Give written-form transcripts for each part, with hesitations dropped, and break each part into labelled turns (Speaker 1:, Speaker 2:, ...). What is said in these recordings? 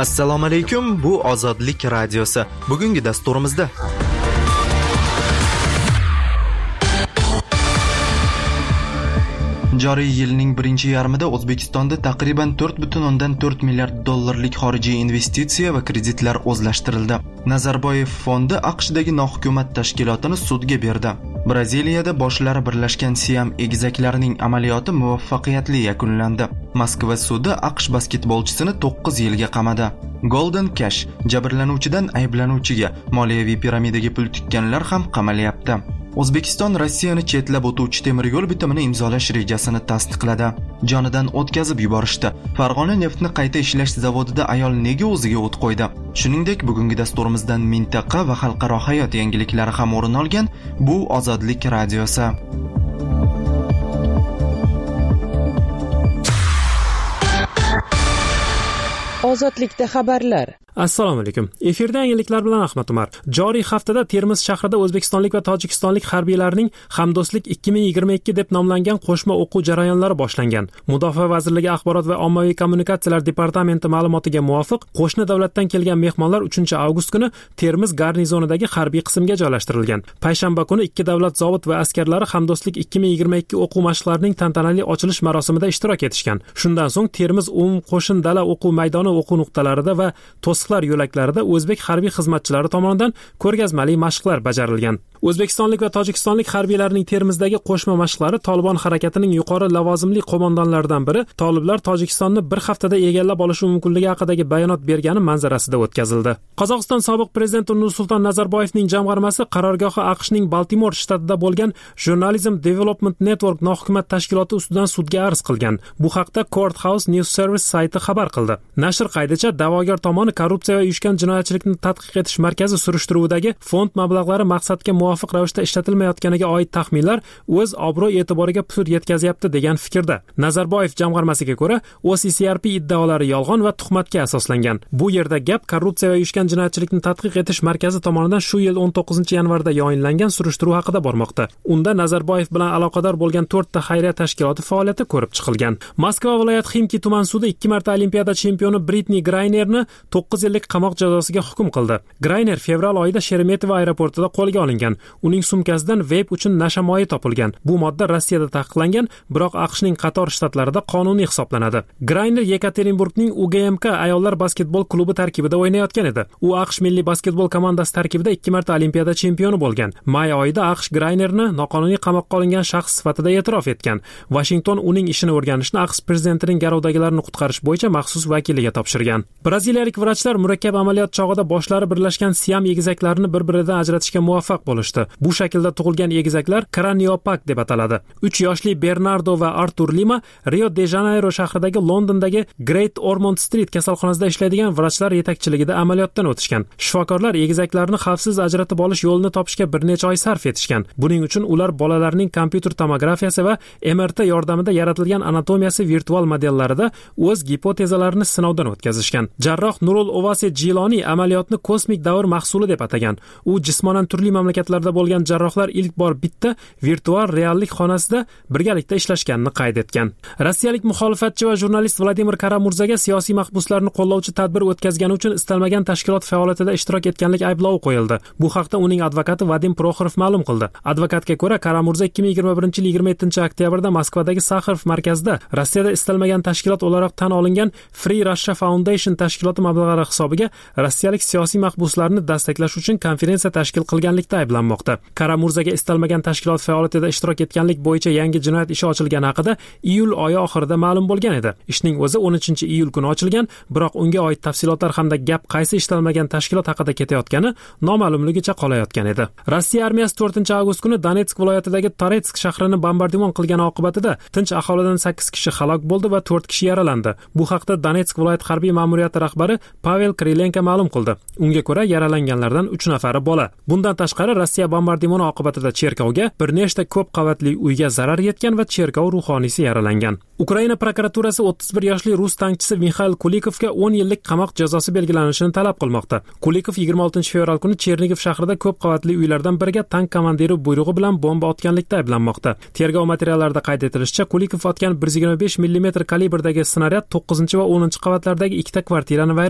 Speaker 1: Assalomu alaykum, bu Ozodlik radiosi. Bugungi dasturimizda joriy yilning birinchi yarmida O'zbekistonda taqriban 4,4 milliard dollarlik xorijiy investitsiya va kreditlar o'zlashtirildi. Nazarboyev fondi AQShdagi nohukumat tashkilotini sudga berdi. Braziliyada boshlari birlashgan Siam egizaklarining amaliyoti muvaffaqiyatli yakunlandi. Moskva sudi AQSh basketbolchisini 9 yilga qamadi. Golden Cash jabrlanuvchidan ayblanuvchiga moliyaviy piramidaga pul tikkanlar ham qamalyapti. O'zbekiston Rossiyani chetlab o'tuvchi temir yo'l bitimini imzolash rejasini tasdiqladi. Jonidan o'tkazib yuborishdi. Farg'ona neftni qayta ishlash zavodida ayol nega o'ziga o't qo'ydi? Shuningdek, bugungi dasturimizdan mintaqa va xalqaro hayot yangiliklari ham o'rin olgan. Bu Ozodlik radiosi.
Speaker 2: Ozodlikda xabarlar.
Speaker 3: Assalomu alaykum. Efirda yangiliklar bilan Ahmad Umar. Joriy haftada Termiz shahrida o'zbekistonlik va tojikistonlik harbiylarning Hamdo'stlik 2022 deb nomlangan qo'shma o'quv jarayonlari boshlangan. Mudofaa vazirligi axborot va ommaviy kommunikatsiyalar departamenti ma'lumotiga muvofiq, qo'shni davlatdan kelgan mehmonlar 3-avgust kuni Termiz garnizonidagi harbiy qismga joylashtirilgan. Payshanba kuni ikki davlat zobit va askarlari Hamdo'stlik 2022 o'quv mashqlarining tantanali ochilish marosimida ishtirok etishgan. Shundan so'ng Termiz qo'shin dala o'quv maydoni o'quv nuqtalarida va to'siqlar yo'laklarida o'zbek harbiy xizmatchilari tomonidan ko'rgazmali mashqlar bajarilgan. O'zbekistonlik va tojikistonlik harbiylarining Termizdagi qo'shma mashqlari Tolibon harakatining yuqori lavozimli qo'mondonlaridan biri Toliblar Tojikistonni bir haftada egallab olishi mumkinligi haqidagi bayonot bergani manzarasida o'tkazildi. Qozog'iston sobiq prezidenti Nursulton Nazarboyevning jamg'armasi qarorgohi AQShning Baltimor shtatida bo'lgan Journalism Development Network nohukumat tashkiloti ustidan sudga arz qilgan. Bu haqda Courthouse News Service sayti xabar qildi. Nashr qaydicha da'vogar tomoni korrupsiya va uyushgan jinoyatchilikni tadqiq etish markazi surishtiruvidagi fond mablag'lari maqsadga muvofiq ravishda ishlatilmayotganiga oid taxminlar o'z obro'-e'tiboriga putur yetkazyapti degan fikrda. Nazarboyev jamg'armasiga ko'ra, OCCRP iddaolari yolg'on va tuhmatga asoslangan. Bu yerda gap korrupsiya va uyushgan jinoyatchilikni tadqiq etish markazi tomonidan shu yil 19-yanvarda yo'nlangan surishtiruv haqida bormoqda. Unda Nazarboyev bilan aloqador bo'lgan 4 ta xayriya tashkiloti faoliyati ko'rib chiqilgan. Moskva viloyat Ximki tuman sudi 2 marta Olimpiada chempioni Britni Graynerni 9 yillik qamoq jazosiga hukm qildi. Grayner fevral oyida Sheremetyevo aeroportida qo'lga olingan. Uning sumkasidan veyp uchun nashamoyi topilgan. Bu modda Rossiyada taqiqlangan, biroq AQShning qator shtatlarida qonuniy hisoblanadi. Grayner Yekaterinburgning UGMK ayollar basketbol klubi tarkibida o'ynayotgan edi. U AQSh milliy basketbol komandasi tarkibida 2 marta Olimpiada chempioni bo'lgan. May oyida AQSh Graynerni noqonuniy qamoqqa olingan shaxs sifatida e'tirof etgan. Washington uning ishini o'rganishni AQSh prezidentining garovdagilarini qutqarish bo'yicha maxsus vakiliga topshirgan. Braziliyalik vrachlar murakkab amaliyot chog'ida boshlari birlashgan Siam egizaklarini bir-biridan ajratishga muvaffaq bo'lishdi. Bu shaklda tug'ilgan egizaklar kraniopak deb ataladi. 3 yoshli Bernardo va Artur Lima Rio de Janeiro shahridagi Londondagi Great Ormond Street kasalxonasida ishlaydigan vrachlar yetakchiligida amaliyotdan o'tishgan. Shifokorlar egizaklarni xavfsiz ajratib olish yo'lini topishga bir necha oy sarf etishgan. Buning uchun ular bolalarning kompyuter tomografiyasi va MRT yordamida yaratilgan anatomiyasi virtual modellarida o'z gipotezalarini sinovdan o'tkazishgan. Jarroh Nurul Ovasi Jiloni amaliyotni kosmik davr mahsuli deb atagan. U jismonan turli mamlakatlarda bo'lgan jarrohlar ilk bor bitta virtual reallik xonasida birgalikda ishlashganini qayd etgan. Rossiyalik muxolifatchi va jurnalist Vladimir Karamurzaga siyosiy mahbuslarni qo'llovchi tadbir o'tkazgani uchun istalmagan tashkilot faoliyatida ishtirok etganlik ayblovi qo'yildi. Bu haqda uning advokati Vadim Proxorov ma'lum qildi. Advokatga ko'ra, Karamurza 2021-yil 27-oktyabrda Moskvadagi Sakharov markazida Rossiyada istalmagan tashkilot o'laroq tan olingan Free Russia Foundation tashkiloti mablag'lari hisobiga rossiyalik siyosiy mahbuslarni dastaklash uchun konferensiya tashkil qilganlikda ayblanmoqda. Karamurzaga istalmagan tashkilot faoliyatida ishtirok etganlik bo'yicha yangi jinoyat ishi ochilgani haqida iyul oyi oxirida ma'lum bo'lgan edi. Ishning o'zi 13-iyul kuni ochilgan, biroq unga oid tafsilotlar hamda gap qaysi istalmagan tashkilot haqida ketayotgani noma'lumligicha qolayotgan edi. Rossiya armiyasi 4-avgust kuni Donetsk viloyatidagi Toretsk shahrini bombardimon qilgani oqibatida tinch aholidan 8 kishi halok bo'ldi va 4 kishi yaralandi. Bu haqda Donetsk viloyat harbiy ma'muriyati rahbari Pavel Krylenko ma'lum qildi. Unga ko'ra yaralanganlardan 3 nafari bola. Bundan tashqari Rossiya bombardimoni oqibatida cherkovga, bir nechta ko'p qavatli uyga zarar yetgan va cherkov ruhoniysi yaralangan. Ukraina prokuraturasi 31 yoshli rus tankchisi Mikhail Kulikovga 10 yillik qamoq jazosi belgilanishini talab qilmoqda. Kulikov 26-fevral kuni Chernigov shahrida ko'p qavatli uylardan biriga tank komandiri buyrug'i bilan bomba otganlikda ayblanmoqda. Tergov materiallarida qayd etilishicha, Kulikov otgan 125 mm kalibrdagi snaryad 9 va 10 qavatlardagi ikkita kvartirani vayron qilgan.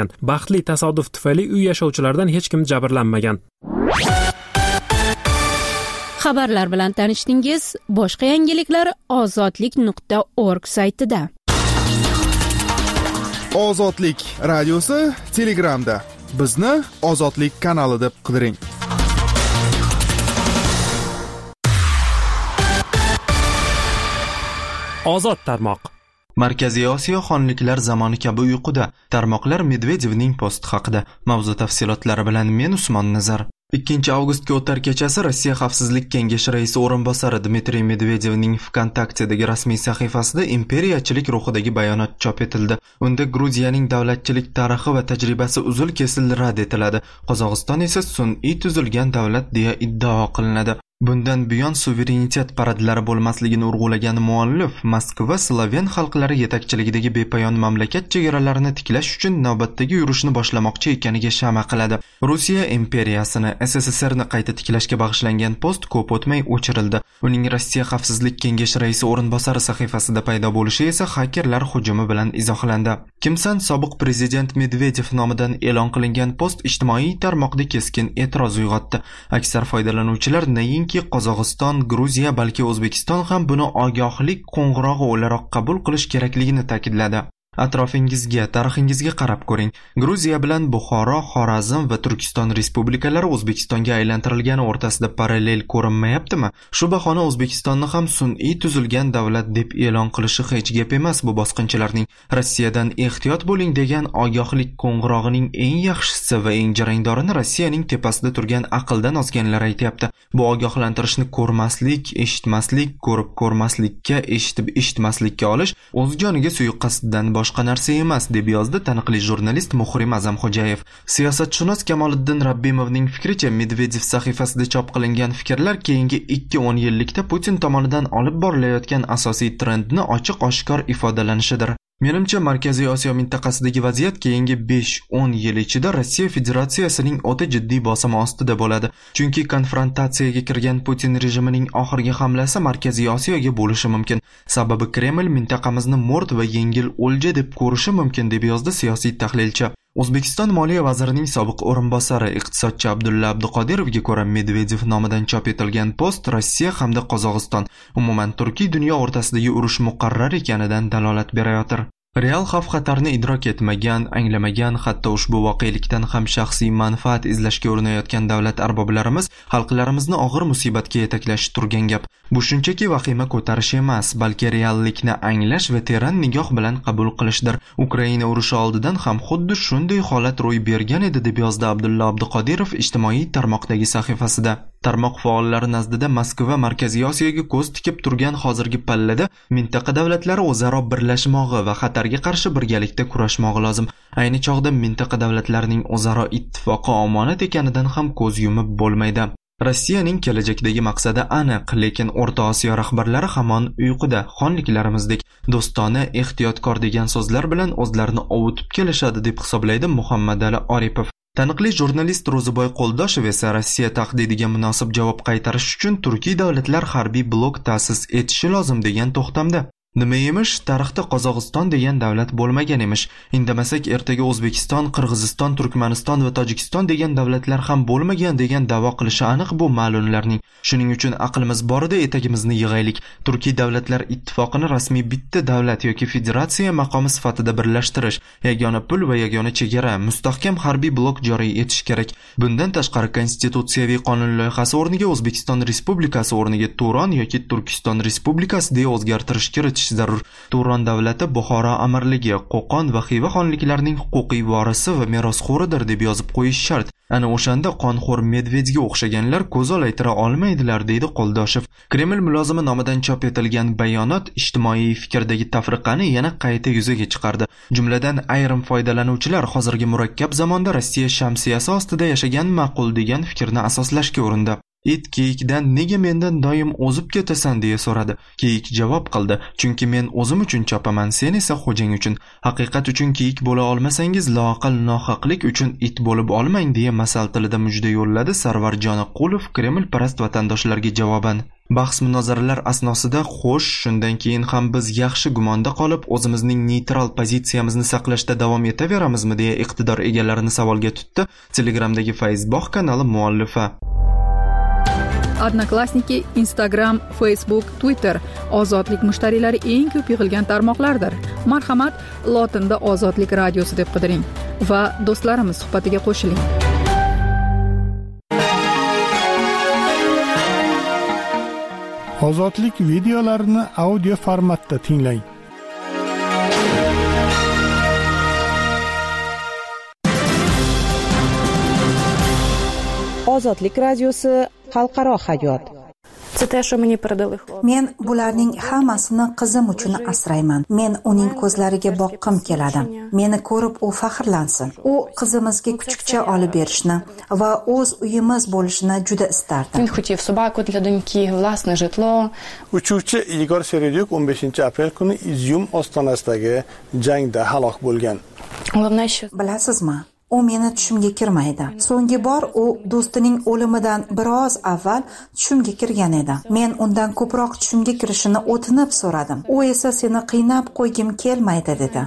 Speaker 3: qilingan. Baxtli tasodif tufayli uy yashovchilaridan hech kim jabrlanmagan.
Speaker 4: Xabarlar bilan tanishdingiz. Boshqa yangiliklar ozodlik.org saytida.
Speaker 5: Ozodlik radiosi Telegramda. Bizni Ozodlik kanali deb qidiring.
Speaker 3: Ozod tarmoq.
Speaker 1: Markaziy Osiyo xonliklar zamoni kabi uyquda. Tarmoqlar Medvedevning posti haqida. Mavzu tafsilotlari bilan men Usmon Nazar. 2 avgustga o'tar kechasi Rossiya Xavfsizlik kengashi raisi o'rinbosari Dmitriy Medvedevning VKontaktedagi rasmiy sahifasida imperiyachilik ruhidagi bayonot chop etildi. Unda Gruziyaning davlatchilik tarixi va tajribasi uzil-kesil rad etiladi. Qozog'iston esa sun'iy tuzilgan davlat deya iddao qilinadi. Bundan buyon suverenitet paradlari bo'lmasligini urg'ulagan muallif Moskva Slaven xalqlari yetakchiligidagi bepoyon mamlakat chegaralarini tiklash uchun navbatdagi yurishni boshlamoqchi ekaniga shama qiladi. Rossiya imperiyasini SSSRni qayta tiklashga bag'ishlangan post ko'p o'tmay o'chirildi. Uning Rossiya Xavfsizlik kengashi raisi o'rinbosari sahifasida paydo bo'lishi esa hakerlar hujumi bilan izohlandi. Kimsan sobiq prezident Medvedev nomidan e'lon qilingan post ijtimoiy tarmoqda keskin e'tiroz uyg'otdi. Aksar foydalanuvchilar ki Qozog'iston, Gruziya, balki O'zbekiston ham buni ogohlik qo'ng'irog'i o'laroq qabul qilish kerakligini ta'kidladi. Atrofingizga, tarixingizga qarab ko'ring. Gruziya bilan Buxoro, Xorazm va Turkiston respublikalari O'zbekistonga aylantirilgani o'rtasida parallel ko'rinmayaptimi? Shu bahona O'zbekistonni ham sun'iy tuzilgan davlat deb e'lon qilishi hech gap emas bu bosqinchilarning. Rossiyadan ehtiyot bo'ling degan ogohlik qo'ng'irog'ining eng yaxshisi va eng jarangdorini Rossiyaning tepasida turgan aqldan ozganlar aytayapti. Bu ogohlantirishni ko'rmaslik, eshitmaslik, ko'rib ko'rmaslikka, eshitib eshitmaslikka olish o'z joniga suiqasddan boshqa narsa emas, deb yozdi taniqli jurnalist Muhrim Azamxo'jayev. Siyosatshunos Kamoliddin Rabbimovning fikricha, Medvedev sahifasida chop qilingan fikrlar keyingi 2-10 yillikda Putin tomonidan olib borilayotgan asosiy trendni ochiq-oshkor ifodalanishidir. Menimcha, Markaziy Osiyo mintaqasidagi vaziyat keyingi 5-10 yil ichida Rossiya Federatsiyasining o'ta jiddiy bosimi ostida bo'ladi. Chunki konfrontatsiyaga kirgan Putin rejimining oxirgi hamlasi Markaziy Osiyoga bo'lishi mumkin. Sababi Kreml mintaqamizni mo'rt va yengil o'lja deb ko'rishi mumkin, deb yozdi siyosiy tahlilchi. O'zbekiston Moliya vazirining sobiq o'rinbosari iqtisodchi Abdulla Abduqodirovga ko'ra, Medvedev nomidan chop etilgan post Rossiya hamda Qozog'iston, umuman Turkiy dunyo o'rtasidagi urush muqarrar ekanidan dalolat berayotir. Real xavf-xatarni idrok etmagan, anglamagan, hatto ushbu voqelikdan ham shaxsiy manfaat izlashga urinayotgan davlat arboblarimiz xalqlarimizni og'ir musibatga yetaklashi turgan gap. Bu shunchaki vahima ko'tarish emas, balki reallikni anglash va teran nigoh bilan qabul qilishdir. Ukraina urushi oldidan ham xuddi shunday holat ro'y bergan edi, deb yozdi Abdulla Abduqodirov ijtimoiy tarmoqdagi sahifasida. Tarmoq faollari nazdida Moskva Markaziy Osiyoga ko'z tikib turgan hozirgi pallada mintaqa davlatlari o'zaro birlashmog'i va xatarga qarshi birgalikda kurashmog'i lozim. Ayni chog'da mintaqa davlatlarining o'zaro ittifoqi omonat ekanidan ham ko'z yumib bo'lmaydi. Rossiyaning kelajakdagi maqsadi aniq, lekin O'rta Osiyo rahbarlari hamon uyquda, xonliklarimizdek do'stona, ehtiyotkor degan so'zlar bilan o'zlarini ovutib kelishadi, deb hisoblaydi Muhammadali Oripov. Taniqli jurnalist Ro'ziboy Qo'ldoshev esa Rossiya tahdidiga munosib javob qaytarish uchun Turkiy davlatlar harbiy blok ta'sis etishi lozim degan to'xtamda. Nima emish, tarixda Qozog'iston degan davlat bo'lmagan emish. Indamasak ertaga O'zbekiston, Qirg'iziston, Turkmaniston va Tojikiston degan davlatlar ham bo'lmagan degan da'vo qilishi aniq bu ma'lumlarning. Shuning uchun aqlimiz borida etagimizni yig'aylik. Turkiy davlatlar ittifoqini rasmiy bitta davlat yoki federatsiya maqomi sifatida birlashtirish, yagona pul va yagona chegara, mustahkam harbiy blok joriy etish kerak. Bundan tashqari konstitutsiyaviy qonun loyihasi o'rniga O'zbekiston Respublikasi o'rniga Turon yoki Turkiston Respublikasi deya o'zgartirish kiritish zarur. Turon davlati Buxoro amirligi, Qo'qon va Xiva xonliklarining huquqiy vorisi va merosxo'ridir deb yozib qo'yish shart. Ana o'shanda qonxo'r Medvedga o'xshaganlar ko'z olaytira olmaydilar, deydi Qo'ldoshev. Kreml mulozimi nomidan chop etilgan bayonot ijtimoiy fikrdagi tafriqani yana qayta yuzaga chiqardi. Jumladan ayrim foydalanuvchilar hozirgi murakkab zamonda Rossiya shamsiyasi ostida yashagan ma'qul degan fikrni asoslashga urindi. It kiyikdan nega mendan doim o'zib ketasan deya so'radi. Kiyik javob qildi: chunki men o'zim uchun chopaman, sen esa xo'jang uchun. Haqiqat uchun kiyik bo'la olmasangiz, loaqal nohaqlik uchun it bo'lib olmang deya masal tilida mujda yo'lladi Sarvar Joniqulov Kreml parast vatandoshlarga javoban. Bahs munozaralar asnosida xo'sh, shundan keyin ham biz yaxshi gumonda qolib, o'zimizning neytral pozitsiyamizni saqlashda davom etaveramizmi deya iqtidor egalarini savolga tutdi Telegramdagi Facebook kanali muallifi.
Speaker 6: Odnoklassniki, Instagram, Facebook, Twitter ozodlik mushtariylari eng ko'p yig'ilgan tarmoqlardir. Marhamat, lotinda Ozodlik radiosi deb qidiring va do'stlarimiz suhbatiga qo'shiling.
Speaker 7: Ozodlik videolarini audio formatda tinglang.
Speaker 2: Ozodlik radiosi xalqaro hayot.
Speaker 8: Men bularning hammasini qizim uchun asrayman. Men uning ko'zlariga boqqim keladi. Meni ko'rib u faxrlansin. U qizimizga kuchukcha olib berishni va o'z uyimiz bo'lishini juda istardi.
Speaker 7: Uchuvchi Igor Seredyuk 15-aprel kuni Izyum ostonasidagi jangda halok bo'lgan.
Speaker 8: Bilasizmi? U meni tushimga kirmaydi. So'nggi bor u do'stining o'limidan biroz avval tushimga kirgan edi. Men undan ko'proq tushimga kirishini o'tinib so'radim. U esa seni qiynab qo'ygim kelmaydi dedi.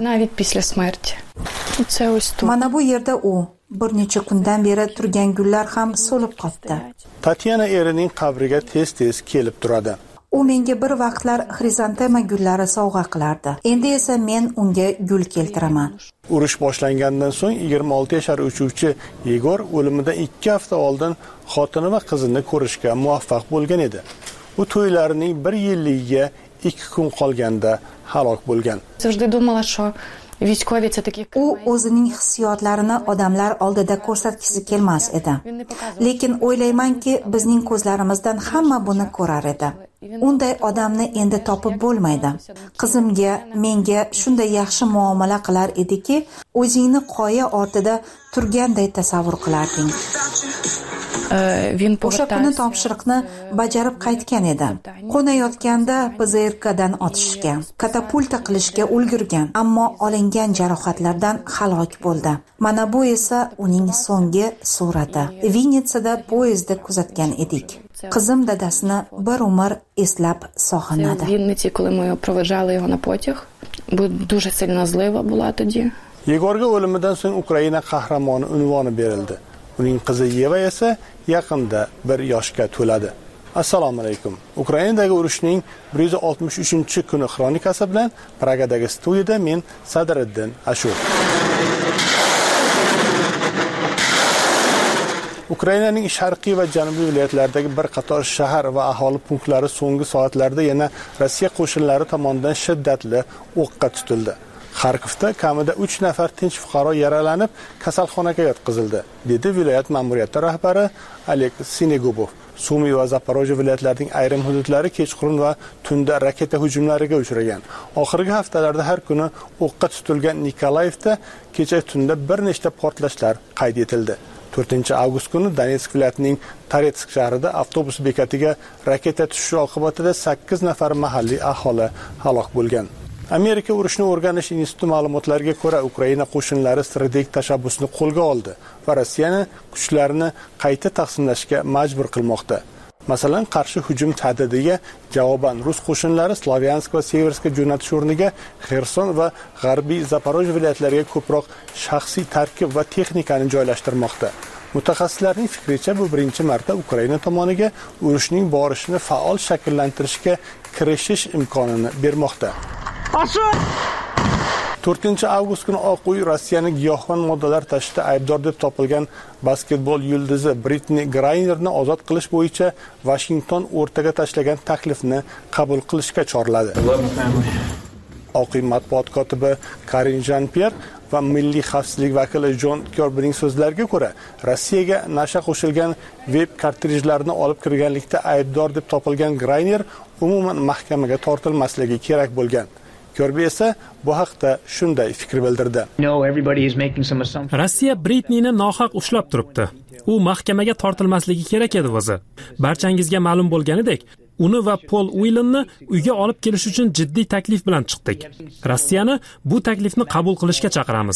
Speaker 8: Mana bu yerda u bir necha kundan beri turgan gullar ham so'lib qotdi.
Speaker 7: Tatyana erining qabriga tez-tez kelib turadi.
Speaker 8: U menga bir vaqtlar xrizantema gullari sovg'a qilardi. Endi esa men unga gul keltiraman.
Speaker 7: Urush boshlangandan so'ng 26 yashar uchuvchi Igor o'limidan 2 hafta oldin xotini va qizini ko'rishga muvaffaq bo'lgan edi. U to'ylarining 1 yilligiga 2 kun qolganda halok bo'lgan.
Speaker 8: U o'zining hissiyotlarini odamlar oldida ko'rsatgisi kelmas edi. Lekin o'ylaymanki, bizning ko'zlarimizdan hamma buni ko'rar edi. Unday odamni endi topib bo'lmaydi. Qizimga, menga shunday yaxshi muomala qilar ediki, o'zingni qoya ortida turganday tasavvur qilarding. O'sha kuni topshiriqni bajarib qaytgan edi. Qo'nayotganda PZRKdan otishgan, katapulta qilishga ulgurgan, ammo olingan jarohatlardan halok bo'ldi. Mana bu esa uning so'nggi surati. Vinnitsada poyezdda kuzatgan edik. Qizim dadasini bir umr eslab sog'inadi.
Speaker 7: Yegorga o'limidan so'ng Ukraina qahramoni unvoni berildi. Uning qizi Yeva esa yaqinda 1 yoshga to'ladi. Assalomu alaykum. Ukrainadagi urushning 163-kuni xronikasi bilan Pragadagi studiyada men Sadriddin Ashur. Ukrainaning sharqiy va janubiy viloyatlaridagi bir qator shahar va aholi punktlari so'nggi soatlarda yana Rossiya qo'shinlari tomonidan shiddatli o'qqa tutildi. Xarkovda kamida 3 nafar tinch fuqaro yaralanib, kasalxonaga yotqizildi, dedi viloyat ma'muriyati rahbari Oleg Sinegubov. Sumy va Zaporojye viloyatlarining ayrim hududlari kechqurun va tunda raketa hujumlariga uchragan. Oxirgi haftalarda har kuni o'qqa tutilgan Nikolayevda kecha tunda bir nechta portlashlar qayd etildi. 4-avgust kuni Donetsk viloyatining Taretsk shahrida avtobus bekatiga raketa tushishi oqibatida 8 nafar mahalliy aholi halok bo'lgan. Amerika urushni o'rganish instituti ma'lumotlariga ko'ra, Ukraina qo'shinlari strategik tashabbusni qo'lga oldi va Rossiyani kuchlarini qayta taqsimlashga majbur qilmoqda. Masalan, qarshi hujum tahdidiga javoban rus qo'shinlari Slavyansk va Severska jo'natish o'rniga Xerson va G'arbiy Zaporojye viloyatlariga ko'proq shaxsiy tarkib va texnikani joylashtirmoqda. Mutaxassislarning fikricha, bu birinchi marta Ukraina tomoniga urushning borishini faol shakllantirishga kirishish imkonini bermoqda. 4-avgust kuni Oq uy Rossiyaning giyohvand moddalar tashishda aybdor deb topilgan basketbol yulduzi Britni Grainerni ozod qilish bo'yicha Washington o'rtaga tashlagan taklifni qabul qilishga chorladi. Oq uy matbuot kotibi Karin Jean-Pierre va milliy xavfsizlik vakili John Kirbyning so'zlariga ko'ra, Rossiyaga nasha qo'shilgan veb kartrijlarni olib kirganlikda aybdor deb topilgan Grainer umuman mahkamaga tortilmasligi kerak bo'lgan. Kirby esa bu haqda shunday fikr bildirdi.
Speaker 3: Rossiya Britnini nohaq ushlab turibdi. U mahkamaga tortilmasligi kerak edi o'zi. Barchangizga ma'lum bo'lganidek, uni va Pol Uilenni uyga olib kelish uchun jiddiy taklif bilan chiqdik. Rossiyani bu taklifni qabul qilishga chaqiramiz.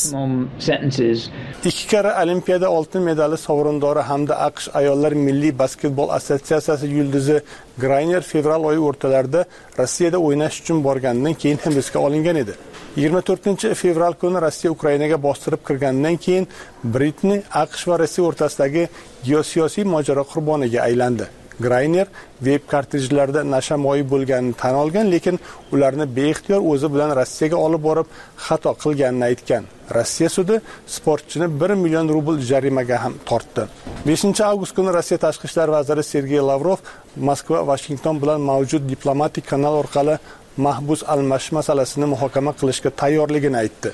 Speaker 7: 2 karra Olimpiada oltin medali sovrindori hamda AQSh ayollar milliy basketbol assotsiatsiyasi yulduzi Grayner fevral oyi o'rtalarida Rossiyada o'ynash uchun borganidan keyin hibsga olingan edi. 24-fevral kuni Rossiya Ukrainaga bostirib kirgandan keyin Britni AQSh va Rossiya o'rtasidagi geosiyosiy mojaro qurboniga aylandi. Grayner veb kartrijlarida nasha moyi bo'lganini tan olgan, lekin ularni beixtiyor o'zi bilan Rossiyaga olib borib xato qilganini aytgan. Rossiya sudi sportchini 1 million rubl jarimaga ham tortdi. 5-avgust kuni Rossiya tashqi ishlar vaziri Sergey Lavrov Moskva Washington bilan mavjud diplomatik kanal orqali mahbus almashish masalasini muhokama qilishga tayyorligini aytdi.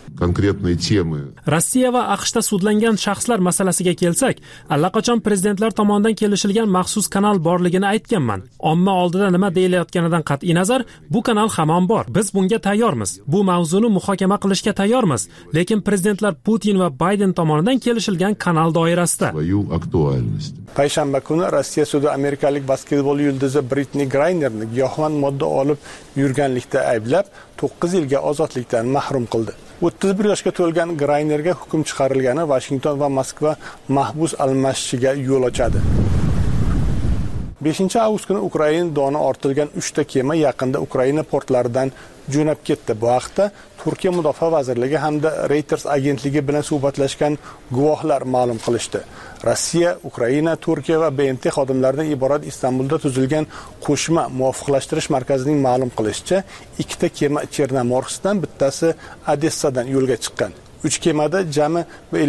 Speaker 3: Rossiya va AQShda sudlangan shaxslar masalasiga kelsak, allaqachon prezidentlar tomonidan kelishilgan maxsus kanal borligini aytganman. Omma oldida nima deyilayotganidan qat'iy nazar, bu kanal hamon bor. Biz bunga tayyormiz. Bu mavzuni muhokama qilishga tayyormiz, lekin prezidentlar Putin va Bayden tomonidan kelishilgan kanal doirasida.
Speaker 7: Payshanba kuni Rossiya sudi amerikalik basketbol yulduzi Britni Graynerni giyohvand modda olib yurganlikda ayblab 9 yilga ozodlikdan mahrum qildi. 31 yoshga to'lgan Graynerga hukm chiqarilgani Washington va Moskva mahbus almashishiga yo'l ochadi. 5-avgust kuni Ukraina doni ortilgan 3 ta kema yaqinda Ukraina portlaridan jo'nab ketdi. Bu haqda Turkiya Mudofaa vazirligi hamda Reuters agentligi bilan suhbatlashgan guvohlar ma'lum qilishdi. Rossiya, Ukraina, Turkiya va BMT xodimlaridan iborat Istanbulda tuzilgan qo'shma muvofiqlashtirish markazining ma'lum qilishicha, 2 ta kema Chernomorskdan, bittasi Odessadan yo'lga chiqqan. 3 kemada jami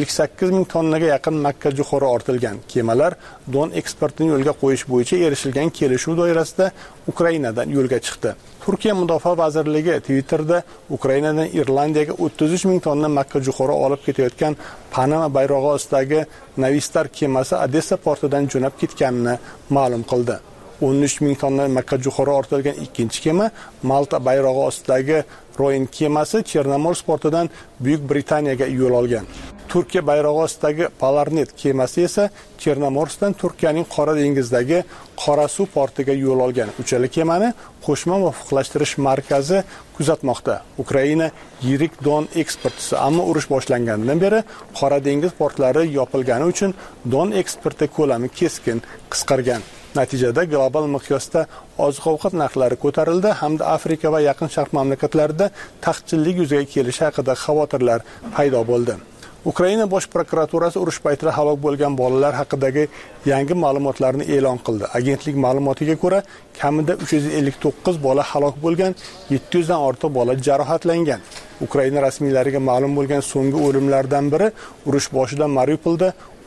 Speaker 7: 58 ming tonnaga yaqin makka jo'xori ortilgan. Kemalar don eksportini yo'lga qo'yish bo'yicha erishilgan kelishuv doirasida Ukrainadan yo'lga chiqdi. Turkiya Mudofaa vazirligi Twitterda Ukrainadan Irlandiyaga 33 ming tonna makka jo'xori olib ketayotgan Panama bayrog'i ostidagi Navistar kemasi Odessa portidan jo'nab ketganini ma'lum qildi. 13 ming tonna makka jo'xori ortilgan ikkinchi kema Malta bayrog'i ostidagi Roin kemasi Chernomorsk portidan Buyuk Britaniyaga yo'l olgan. Turkiya bayrog'i ostidagi Polarnet kemasi esa Chernomorskdan Turkiyaning Qora dengizdagi Qorasuv portiga yo'l olgan. Uchala kemani qo'shma muvofiqlashtirish markazi kuzatmoqda. Ukraina yirik don eksportchisi, ammo urush boshlanganidan beri Qora dengiz portlari yopilgani uchun don eksporti ko'lami keskin qisqargan. Natijada global miqyosda oziq-ovqat narxlari ko'tarildi hamda Afrika va Yaqin Sharq mamlakatlarida taqchillik yuzaga kelishi haqida xavotirlar paydo bo'ldi. Ukraina bosh prokuraturasi urush paytida halok bo'lgan bolalar haqidagi yangi ma'lumotlarni e'lon qildi. Agentlik ma'lumotiga ko'ra, kamida 359 bola halok bo'lgan, 700 dan ortiq bola jarohatlangan. Ukraina rasmiylariga ma'lum bo'lgan so'nggi o'limlardan biri urush boshida Mariupolda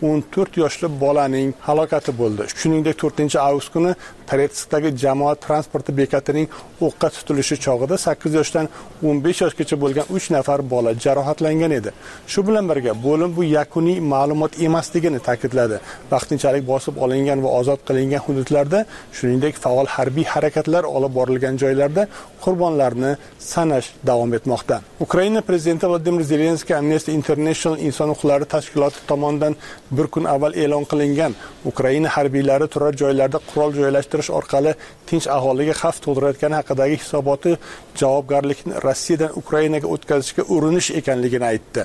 Speaker 7: 14 yoshli bolaning halokati bo'ldi. Shuningdek, 4-avgust kuni Toretskdagi jamoat transporti bekatining o'qqa tutilishi chog'ida 8 yoshdan 15 yoshgacha bo'lgan 3 nafar bola jarohatlangan edi. Shu bilan birga bo'lim bu yakuniy ma'lumot emasligini ta'kidladi. Vaqtinchalik bosib olingan va ozod qilingan hududlarda, shuningdek faol harbiy harakatlar olib borilgan joylarda qurbonlarni sanash davom etmoqda. Ukraina prezidenti Vladimir Zelenskiy Amnesty International inson huquqlari tashkiloti tomonidan bir kun avval e'lon qilingan Ukraina harbiylari turar joylarda qurol joylashtirish orqali tinch aholiga xavf tug'dirayotgani haqidagi hisoboti javobgarlikni Rossiyadan Ukrainaga o'tkazishga urinish ekanligini aytdi.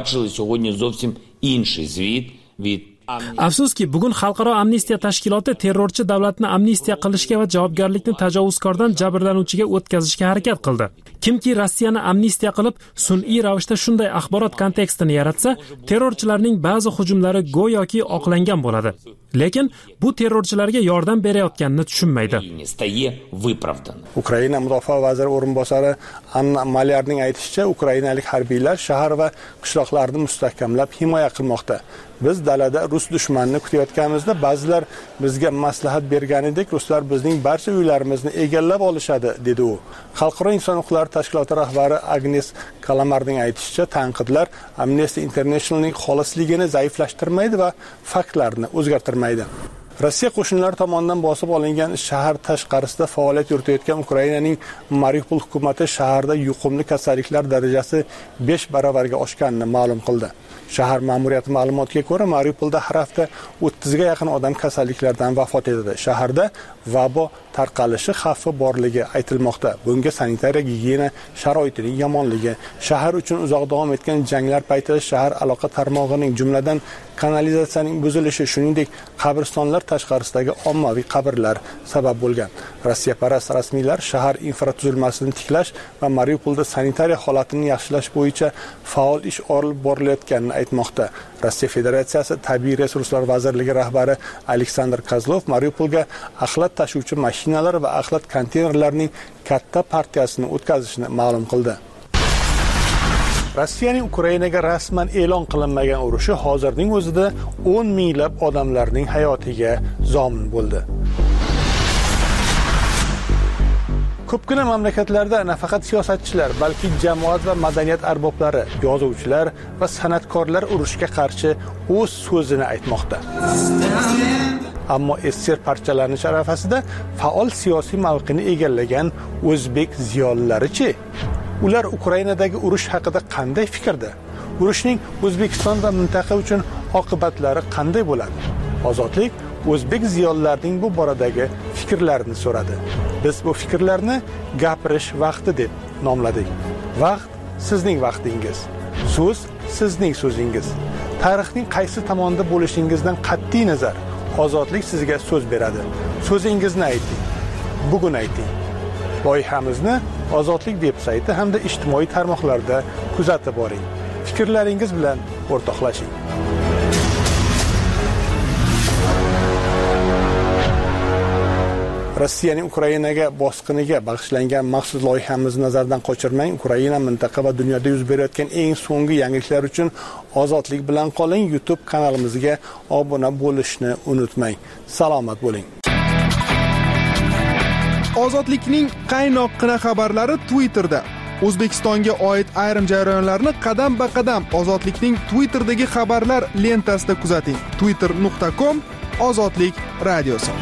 Speaker 3: Afsuski, bugun Xalqaro amnistiya tashkiloti terrorchi davlatni amnistiya qilishga va javobgarlikni tajovuzkordan jabrlanuvchiga o'tkazishga harakat qildi. Kimki Rossiyani amnistiya qilib, sun'iy ravishda shunday axborot kontekstini yaratsa, terrorchilarning ba'zi hujumlari go'yoki oqlangan bo'ladi. Lekin bu terrorchilarga yordam berayotganini tushunmaydi.
Speaker 7: Ukraina mudofaa vaziri o'rinbosari Anna Malyarning aytishicha, ukrainalik harbiylar shahar va qishloqlarni mustahkamlab himoya qilmoqda. Biz dalada rus dushmanini kutayotganimizda ba'zilar bizga maslahat berganidek ruslar bizning barcha uylarimizni egallab olishadi, dedi u. Xalqaro inson huquqlari tashkiloti rahbari Agnes Kalamarning aytishicha, tanqidlar Amnesty Internationalning xolisligini zaiflashtirmaydi va faktlarni o'zgartirmaydi. Rossiya qo'shinlari tomonidan bosib olingan shahar tashqarisida faoliyat yuritayotgan Ukrainaning Mariupol hukumati shaharda yuqumli kasalliklar darajasi 5 baravarga oshganini ma'lum qildi. Shahar ma'muriyati ma'lumotiga ko'ra, Mariupolda har hafta 30 ga yaqin odam kasalliklardan vafot etadi. Shaharda vabo tarqalishi xavfi borligi aytilmoqda. Bunga sanitariya gigiyena sharoitining yomonligi, shahar uchun uzoq davom etgan janglar paytida shahar aloqa tarmog'ining, jumladan kanalizatsiyaning buzilishi, shuningdek qabristonlar tashqarisidagi ommaviy qabrlar sabab bo'lgan. Rossiyaparast rasmiylar shahar infratuzilmasini tiklash va Mariupolda sanitariya holatini yaxshilash bo'yicha faol ish olib borilayotganini aytmoqda. Rossiya Federatsiyasi Tabiiy resurslar vazirligi rahbari Aleksandr Kozlov Mariupolga axlat tashuvchi mashinalar va axlat konteynerlarining katta partiyasini o'tkazishni ma'lum qildi. Rossiyaning Ukrainaga rasman e'lon qilinmagan urushi hozirning o'zida 10 minglab odamlarning hayotiga zomin bo'ldi. Ko'pgina mamlakatlarda nafaqat siyosatchilar, balki jamoat va madaniyat arboblari, yozuvchilar va san'atkorlar urushga qarshi o'z so'zini aytmoqda. Ammo SSR parchalanish arafasida faol siyosiy mavqeni egallagan o'zbek ziyolilari-chi? Ular Ukrainadagi urush haqida qanday fikrda? Urushning O'zbekiston va mintaqa uchun oqibatlari qanday bo'ladi? Ozodlik o'zbek ziyolilarining bu boradagi fikrlarini so'radi. Biz bu fikrlarni gapirish vaqti deb nomladik. Vaqt sizning vaqtingiz. So'z sizning so'zingiz. Tarixning qaysi tomonda bo'lishingizdan qat'iy nazar, ozodlik sizga so'z beradi. So'zingizni ayting. Bugun ayting. Loyihamizni Ozodlik veb-sayti hamda ijtimoiy tarmoqlarda kuzatib boring. Fikrlaringiz bilan o'rtoqlashing. Rossiyaning Ukrainaga bosqiniga bag'ishlangan maxsus loyihamizni nazardan qochirmang. Ukraina, mintaqa va dunyoda yuz berayotgan eng so'nggi yangiliklar uchun Ozodlik bilan qoling. YouTube kanalimizga obuna bo'lishni unutmang. Salomat bo'ling.
Speaker 5: Ozodlikning qaynoqqina xabarlari Twitterda. O'zbekistonga oid ayrim jarayonlarni qadam-ba-qadam Ozodlikning Twitterdagi xabarlar lentasida kuzating. twitter.com/ozodlik radiosi.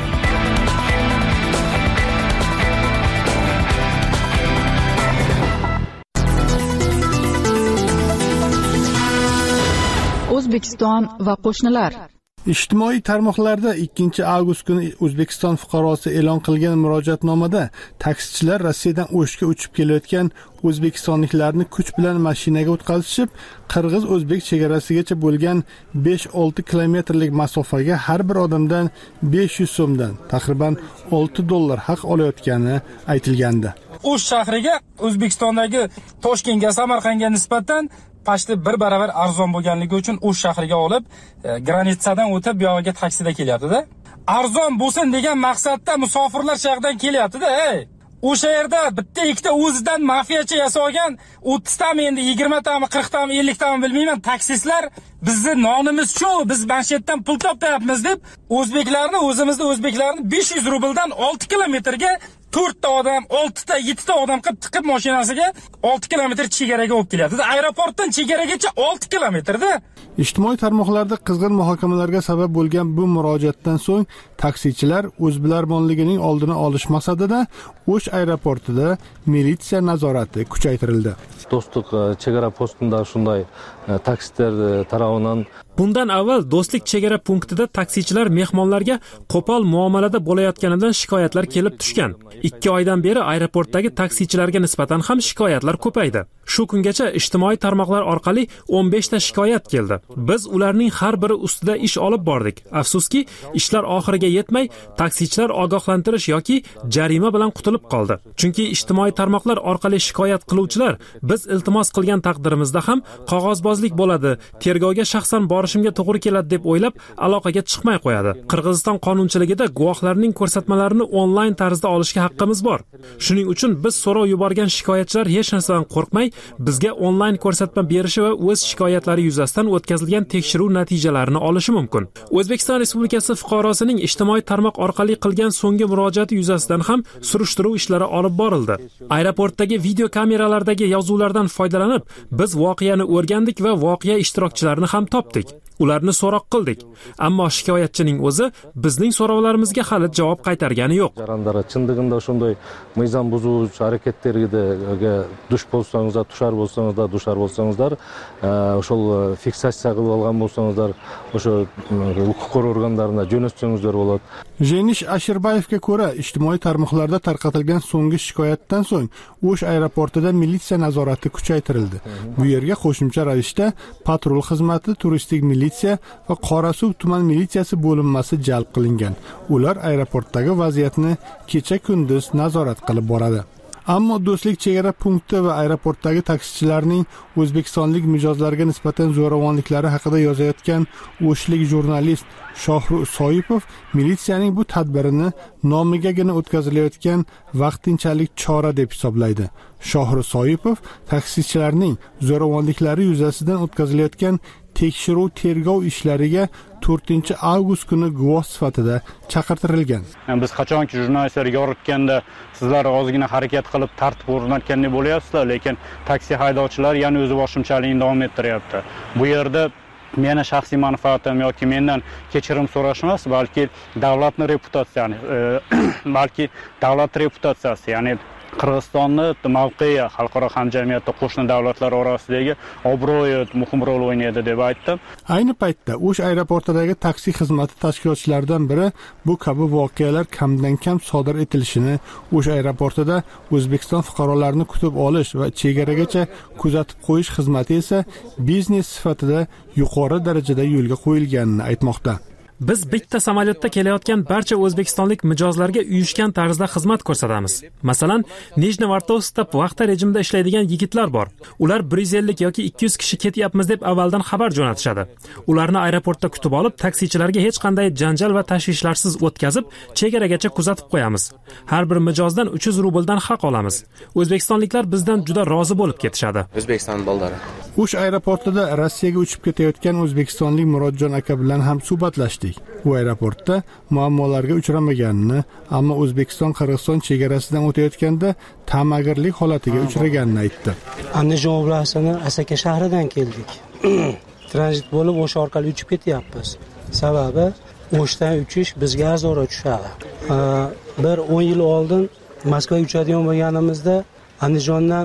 Speaker 6: O'zbekiston va qo'shnilar.
Speaker 7: Ijtimoiy tarmoqlarda 2 avgust kuni O'zbekiston fuqarosi e'lon qilgan murojaatnomada taksichilar Rossiyadan O'shga uchib kelayotgan o'zbekistonliklarni kuch bilan mashinaga o'tkazishib, qirg'iz-o'zbek chegarasigacha bo'lgan 5-6 kilometrlik masofaga har bir odamdan 500 so'mdan, taxriban $6 haq olayotgani aytilgandi.
Speaker 9: O'sh shahriga O'zbekistondagi Toshkentga, Samarqandga nisbatan pashti 1 baravar arzon bo'lganligi uchun O'sh shahriga olib, granitsadan o'tib bu yoqqa taksida kelyapti-da. Arzon bo'lsin degan maqsadda musofirlar shahridan kelyapti-da. O'sha yerda bitta ikkita o'zidan mafiyachi yasagan 30 tami, endi 20 tami, 40 tami, 50 tami bilmayman, taksistlar bizni nonimiz shu, biz manshetdan pul topyapmiz deb o'zbeklarni, o'zimizda o'zbeklarni 500 rubldan 6 kilometrga 4 ta odam, 6 ta, 7 ta odam qilib tiqib mashinasiga 6 kilometr chegaraga olib kelyapti. Aeroportdan chegaragacha 6 kilometrda.
Speaker 7: Ijtimoiy tarmoqlarda qizg'in muhokamalarga sabab bo'lgan bu murojaatdan so'ng taksichilar o'zbilarmonligining oldini olish maqsadida O'sh aeroportida militsiya nazorati kuchaytirildi.
Speaker 10: Do'stlik chegara postida shunday taksichilar tomonidan
Speaker 3: Bundan avval Do'stlik chegara punktida taksichilar mehmonlarga qo'pol muomalada bo'layotganidan shikoyatlar kelib tushgan. 2 oydan beri aeroportdagi taksichilarga nisbatan ham shikoyatlar ko'paydi. Shu kungacha ijtimoiy tarmoqlar orqali 15 ta shikoyat keldi. Biz ularning har biri ustida ish olib bordik. Afsuski, ishlar oxiriga yetmay, taksichilar ogohlantirish yoki jarima bilan qutulib qoldi. Chunki ijtimoiy tarmoqlar orqali shikoyat qiluvchilar biz iltimos qilgan taqdirimizda ham qog'ozbozlik bo'ladi, tergovga shaxsan borishimga to'g'ri keladi deb o'ylab aloqaga chiqmay qo'yadi. Qirg'iziston qonunchiligida guvohlarning ko'rsatmalarini onlayn tarzda olishga haqqimiz bor. Shuning uchun biz so'rov yuborgan shikoyatchilar hech narsadan qo'rqmay bizga onlayn ko'rsatma berishi va o'z shikoyatlari yuzasidan o'tkazilgan tekshiruv natijalarini olishi mumkin. O'zbekiston Respublikasi fuqarosining ijtimoiy tarmoq orqali qilgan so'nggi murojaati yuzasidan ham surishtiruv ishlari olib borildi. Aeroportdagi video kameralardagi yozuvlardan foydalanib, biz voqeani o'rgandik va voqea ishtirokchilarini ham topdik. Ularni so'roq qildik, ammo shikoyatchining o'zi bizning so'rovlarimizga hali javob qaytargani yo'q.
Speaker 10: Jarandara chindig'inda shunday mezon buzuvchi harakatlarga duch bo'lsangizlar, dushar bo'lsangizlar, o'shal fiksatsiya qilib olgan bo'lsangizlar, o'sha huquq organlariga jo'natsangizlar bo'ladi.
Speaker 11: Jenish Ashirbayevga ko'ra, ijtimoiy tarmoqlarda tarqatilgan so'nggi shikoyatdan so'ng O'sh aeroportida militsiya nazorati kuchaytirildi. Bu yerga qo'shimcha ravishda patrul xizmati, turistik militsiya va Qorasuv tuman militsiyasi bo'linmasi jalb qilingan. Ular aeroportdagi vaziyatni kecha-kunduz nazorat qilib boradi. Ammo Do'stlik chegara punkti va aeroportdagi taksichilarning o'zbekistonlik mijozlarga nisbatan zo'ravonliklari haqida yozayotgan o'shlik jurnalist Shohru Soipov militsiyaning bu tadbirini nomigagina o'tkazilayotgan vaqtinchalik chora deb hisoblaydi. Shohru Soipov taksichilarning zo'ravonliklari yuzasidan o'tkazilayotgan tekshiruv tergov ishlariga 4-avgust kuni guvoh sifatida chaqirtirilgan.
Speaker 12: Biz qachonki jurnalistlar yoritganda sizlar ozgina harakat qilib tartib o'rnatgandek bo'lyapsizlar, lekin taksi haydovchilar yana o'z boshimchaligini davom ettiryapti. Bu yerda meni shaxsiy manfaatim yoki mendan kechirim so'rash emas, balki davlatning reputatsiyasi, ya'ni Qirg'izistonni mavqei xalqaro hamjamiyatda qo'shni davlatlar orasidagi obro'yi muhim rol o'ynaydi deb aytdim.
Speaker 11: Ayni paytda O'sh aeroportidagi taksi xizmati tashkilotchilaridan biri bu kabi voqealar kamdan kam sodir etilishini, O'sh aeroportida O'zbekiston fuqarolarini kutib olish va chegaragacha kuzatib qo'yish xizmati esa biznes sifatida yuqori darajada yo'lga qo'yilganini aytmoqda.
Speaker 3: Biz bitta samolyotda kelayotgan barcha o'zbekistonlik mijozlarga uyushgan tarzda xizmat ko'rsatamiz. Masalan, Nijnevartovskda vaqtda rejimda ishlaydigan yigitlar bor. Ular 150 yoki 200 kishi ketyapmiz deb avvaldan xabar jo'natishadi. Ularni aeroportda kutib olib, taksichilarga hech qanday janjal va tashvishlarsiz o'tkazib, chegaragacha kuzatib qo'yamiz. Har bir mijozdan 300 rubldan haq olamiz. O'zbekistonliklar bizdan juda rozi bo'lib ketishadi.
Speaker 13: O'zbekiston boldari.
Speaker 11: O'sh aeroportida Rossiyaga uchib ketayotgan o'zbekistonlik Murodjon aka bilan ham suhbatlashdik. U aeroportda muammolarga uchramaganini, ammo O'zbekiston-Qirg'iziston chegarasidan o'tayotganda ta'magirlik holatiga uchraganini aytdi.
Speaker 14: Andijon viloyatining Asaka shahridan keldik. Tranzit bo'lib O'sh orqali uchib ketyapmiz. Sababi O'shdan uchish bizga arzonroq tushadi. Bir 10 yil oldin Moskvaga uchadigan bo'lganimizda Andijondan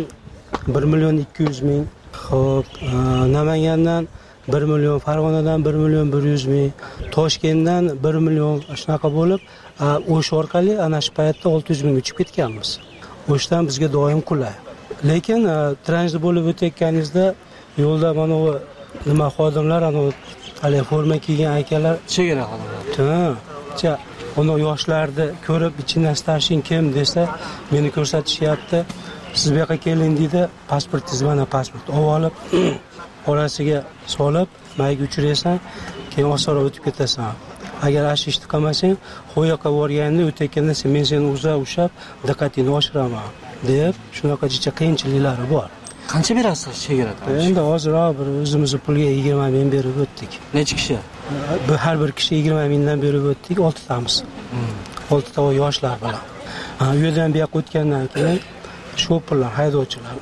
Speaker 14: 1.200.000, xo'p, Namangandan 1 million, Farg'onadan 1 million 100 ming, Toshkentdan 1 million shunaqa bo'lib, O'sh orqali ana shu paytda 600 ming uchib ketganmiz. O'shdan bizga doim qulay. Lekin tranzit bo'lib o'tayotganingizda yo'lda mana bu nima xodimlar, ana hali forma kiygan akalar chegara xodimlar. Uni yoshlarni ko'rib, ichidan starshin kim desa, meni ko'rsatishyapti. Siz bu yoqqa keling deydi, pasportingiz mana pasport olib orasiga solib, mayga uchirasan, keyin osonroq o'tib ketasan. Agar ashishni qilmasang, qo'yoqqa borganda o'tayotganda men seni ushlab, diqqatingni oshiraman deb, shunaqa jicha qiyinchiliklari bor.
Speaker 13: Qancha berasiz chegarada?
Speaker 14: Endi hozirroq bir o'zimizni pulga 20 ming berib o'tdik.
Speaker 13: Necha kishi?
Speaker 14: Har bir kishi 20 mingdan berib o'tdik, 6 tamiz. 6 ta yoshlar bilan. U yerdan bu yoqqa o'tgandan keyin shopirlar, haydovchilar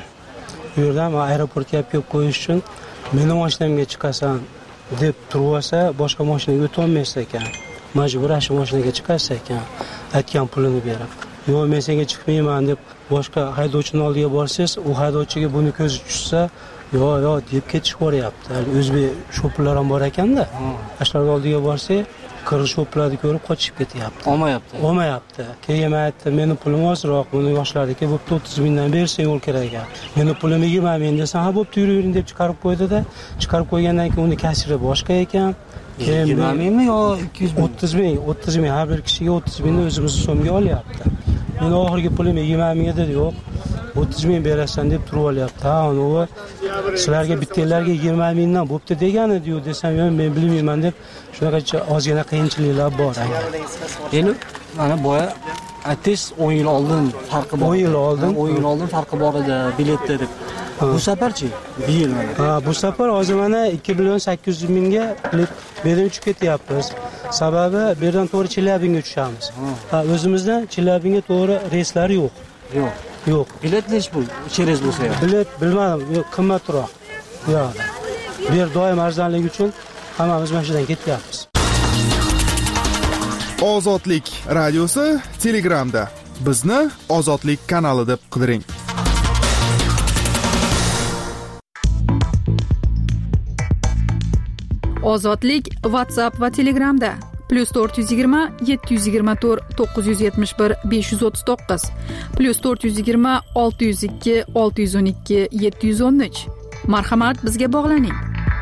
Speaker 14: bu yerdan aeroportga olib qo'yish uchun meni mashinamga chiqasan deb turib olsa, boshqa mashinaga o'ta olmaysiz ekan. Majbur shu mashinaga chiqasiz ekan, aytgan pulini berib. Yo'q, men senga chiqmayman deb boshqa haydovchining oldiga borsangiz, u haydovchiga buni ko'zi tushsa, yo'q deb ketishib boryapti. O'zbek shopirlar ham bor ekanda. Ashlar oldiga borsa, qirg'iz shopirlarni ko'rib qochib ketyapti. Olmayapti. Keyin aytdi, meni pulim ozroq, buni yoshlarniki bo'pti 30 mingdan bersang yo'l kerak ekan. Meni pulim 20 ming desam, ha bo'pti yuring deb chiqarib qo'ydi-da, chiqarib qo'ygandan keyin uni kasiri boshqa ekan.
Speaker 13: Keyin 20 mingmi yo 200 ming?
Speaker 14: 30 ming, har bir kishiga 30 mingni o'zimizni so'mga olyapti. Men oxirgi pulim 20 ming edi, yo'q. 30 ming berasan deb turib olyapti. Ha, uni sizlarga bittalarga 20 mingdan bo'pti degan edi-yu desam, men bilmayman deb shunaqa ozgina qiyinchiliklar bor.
Speaker 13: Endi mana boya aytdingiz 10 yil oldin farqi bor.
Speaker 14: 10 yil oldin
Speaker 13: farqi bor edi biletda deb. Bu safarchi? Bir yil mana.
Speaker 14: Ha, bu safar hozir mana 2.800 mingga bilet berib uchib ketyapmiz. Sababi bu yerdan to'g'ri Chelyabinga tushamiz. Ha, o'zimizdan Chelyabinga to'g'ri reyslar yo'q. Yo'q.
Speaker 13: Bilet nech pul? Cheres bo'lsa ham.
Speaker 14: Bilet bilmadim, qimmatroq. Yo'q. Bu yer doim arzonlik uchun hammamiz mana shu yerdan ketyapmiz.
Speaker 5: Ozodlik radiosi Telegramda. Bizni Ozodlik kanali deb qidiring.
Speaker 6: Ozodlik WhatsApp va Telegramda +420 724 971 539 +420 602 612 713. Marhamat, bizga bog'laning.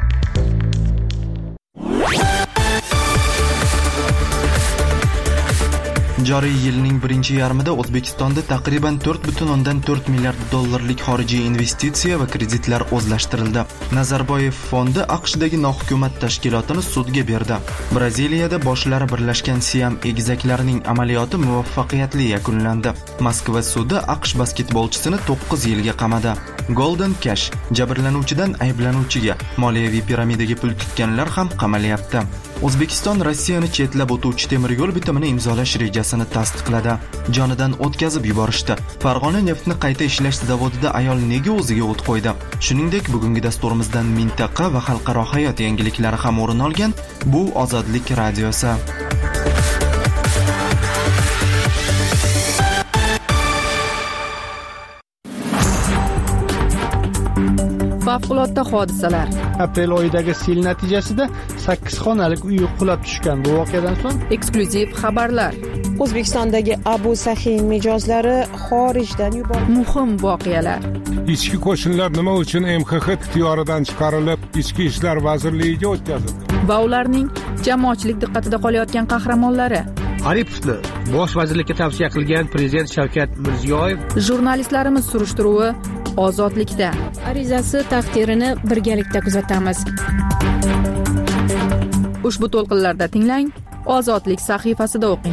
Speaker 1: Joriy yilning birinchi yarmida O'zbekistonda taqriban 4,4 milliard dollarlik xorijiy investitsiya va kreditlar o'zlashtirildi. Nazarboyev fondi AQShdagi nohukumat tashkilotini sudga berdi. Braziliyada boshlari birlashgan Siam egizaklarining amaliyoti muvaffaqiyatli yakunlandi. Moskva sudi AQSh basketbolchisini 9 yilga qamadi. Golden Cash jabrlanuvchidan ayblanuvchiga moliyaviy piramidaga pul tutganlar ham qamalyapti. O'zbekiston Rossiyani chetlab o'tuvchi temir yo'l bitimini imzolash rejasini tasdiqladi. Jonidan o'tkazib yuborishdi. Farg'ona neftni qayta ishlash zavodida ayol nega o'ziga o't qo'ydi? Shuningdek, bugungi dasturimizdan mintaqa va xalqaro hayot yangiliklari ham o'rin olgan. Bu Ozodlik radiosi.
Speaker 6: Favqulodda hodisalar.
Speaker 15: Aprel oyidagi sel natijasida 8 xonalik uy qulab tushgan. Bu voqeadan so'ng
Speaker 6: eksklyuziv xabarlar.
Speaker 2: O'zbekistondagi Abu Sahin mijozlari xorijdan yuborildi.
Speaker 6: Muhim voqealar.
Speaker 16: Ichki qo'shinlar nima uchun MXX ixtiyoridan chiqarilib, Ichki ishlar vazirligiga o'tkazildi?
Speaker 6: Va ularning jamoatchilik diqqatida qolayotgan qahramonlari.
Speaker 15: Aripovni bosh vazirlikka tavsiya qilgan prezident Shavkat Mirziyoyev.
Speaker 6: Jurnalistlarimiz surishtiruvi Ozodlikda.
Speaker 4: Arizasi taqdirini birgalikda kuzatamiz.
Speaker 6: Ushbu to'lqinlarda tinglang, Ozodlik sahifasida o'qing.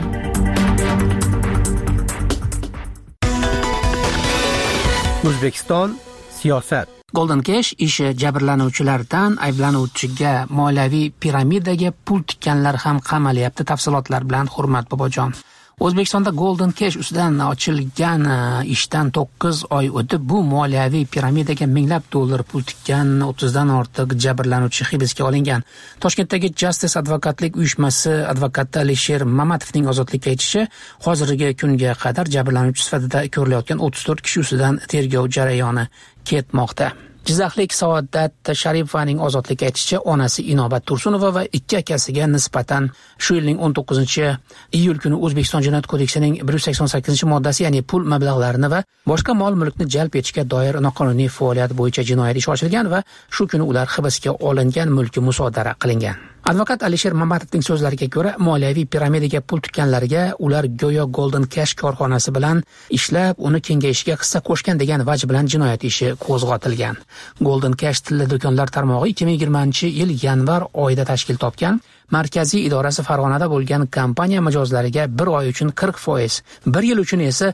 Speaker 15: O'zbekiston siyosat.
Speaker 17: Golden Cash ishi jabrlanuvchilardan ayblanuvchiga moliyaviy piramidaga pul tikkanlar ham qamalyapti. Tafsilotlar bilan Hurmat Bobojon. O'zbekistonda Golden Cash ustidan ochilgan ishdan 9 oy o'tib, bu moliyaviy piramidaga minglab dollar pul tikkan 30 dan ortiq jabrlanuvchi hibsga olingan. Toshkentdagi Justice advokatlik uyushmasi advokati Alisher Mamatovning Ozodlikka aytishicha, hozirgi kunga qadar jabrlanuvchi sifatida ko'rilayotgan 34 kishi ustidan tergov jarayoni ketmoqda. Jizzaxlik Saodat Sharipovaning Ozodlikka aytishicha, onasi Inobat Tursunova va ikki akasiga nisbatan shu yilning 19-iyul kuni O'zbekiston Jinoyat kodeksining 188-moddasi, ya'ni pul mablag'larini va boshqa mol-mulkni jalb etishga doir noqonuniy faoliyat bo'yicha jinoyat ishi ochilgan va shu kuni ular hibsga olingan, mulki musodara qilingan. Advokat Alisher Mamatovning so'zlariga ko'ra, moliyaviy piramidaga pul tikkanlarga ular go'yo Golden Cash korxonasi bilan ishlab, uni kengayishiga hissa qo'shgan degan vaj bilan jinoyat ishi qo'zg'atilgan. Golden Cash tilla do'konlar tarmog'i 2020-yil yanvar oyida tashkil topgan. Markaziy idorasi Farg'onada bo'lgan kompaniya mijozlariga 1 oy uchun 40%, 1 yil uchun esa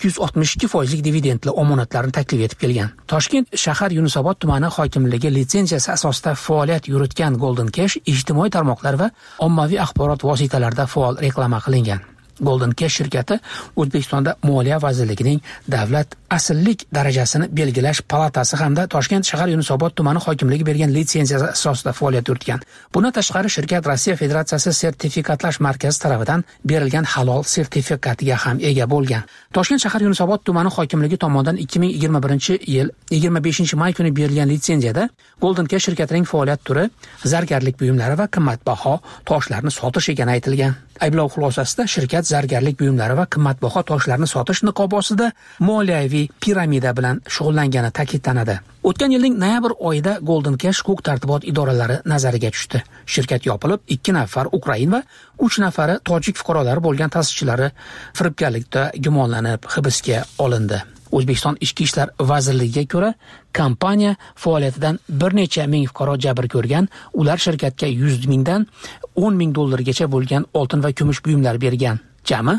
Speaker 17: 262% dividendli omonatlarni taklif etib kelgan. Toshkent shahar Yunusobod tumani hokimligi litsenziyasi asosida faoliyat yuritgan Golden Cash ijtimoiy tarmoqlar va ommaviy axborot vositalarida faol reklama qilingan. Golden Cash shirkati O'zbekistonda Moliya vazirligining davlat asillik darajasini belgilash palatasi hamda Toshkent shahar Yunusobod tumani hokimligi bergan litsenziyasi asosida faoliyat yuritgan. Bundan tashqari shirkat Rossiya Federatsiyasi sertifikatlash markazi tomonidan berilgan halol sertifikatiga ham ega bo'lgan. Toshkent shahar Yunusobod tumani hokimligi tomonidan 2021-yil 25-may kuni berilgan litsenziyada Golden Cash shirkatining faoliyat turi zargarlik buyumlari va qimmatbaho toshlarni sotish ekani aytilgan. Ayblov xulosasida shirkat zargarlik buyumlari va qimmatbaho toshlarni sotish niqobi ostida moliyaviy piramida bilan shug'ullangani ta'kidlanadi. O'tgan yilning noyabr oyida Golden Cash huquq tartibot idoralari nazariga tushdi. Shirkat yopilib, 2 nafar Ukrain va 3 nafari tojik fuqarolari bo'lgan ta'sischilari firibgarlikda gumonlanib hibsga olindi. O'zbekiston Ichki ishlar vazirligiga ko'ra, kompaniya faoliyatidan bir necha ming fuqaro jabr ko'rgan, ular shirkatga 100 mingdan 10 ming dollargacha bo'lgan oltin va kumush buyumlar bergan. Jami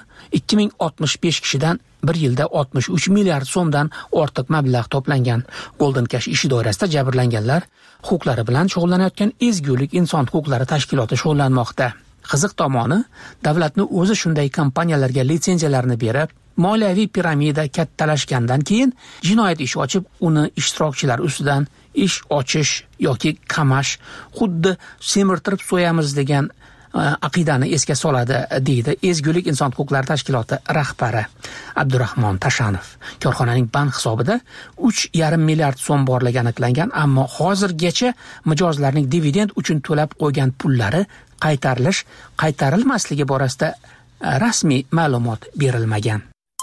Speaker 17: 2065 kishidan bir yilda 63 milliard so'mdan ortiq mablag' to'plangan. Golden Cash ishi doirasida jabrlanganlar huquqlari bilan shug'ullanayotgan Ezgulik inson huquqlari tashkiloti shug'ullanmoqda. Qiziq tomoni, davlatni o'zi shunday kompaniyalarga litsenziyalarni berib, moliyaviy piramida kattalashgandan keyin jinoyat ishi ochib, uni ishtirokchilar ustidan ish ochish yoki qamash xuddi semirtirib so'yamiz degan aqidani esga soladi, deydi Ezgulik inson huquqlari tashkiloti rahbari Abdurahmon Tashanov. Korxonaning bank hisobida 3,5 milliard so'm borligi aniqlangan, ammo hozirgacha mijozlarning dividend uchun to'lab qo'ygan pullari qaytarilmasligi borasida rasmiy ma'lumot berilmagan.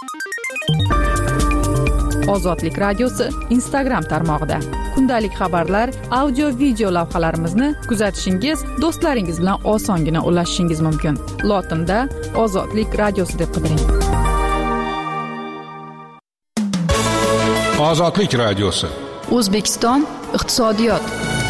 Speaker 6: Ozodlik radiosi Instagram tarmog'ida kundalik xabarlar, audio video lavhalarimizni kuzatishingiz, do'stlaringiz bilan osongina ulashishingiz mumkin. Lotinda Ozodlik radiosi deb qidiring.
Speaker 16: Ozodlik radiosi.
Speaker 6: O'zbekiston iqtisodiyot.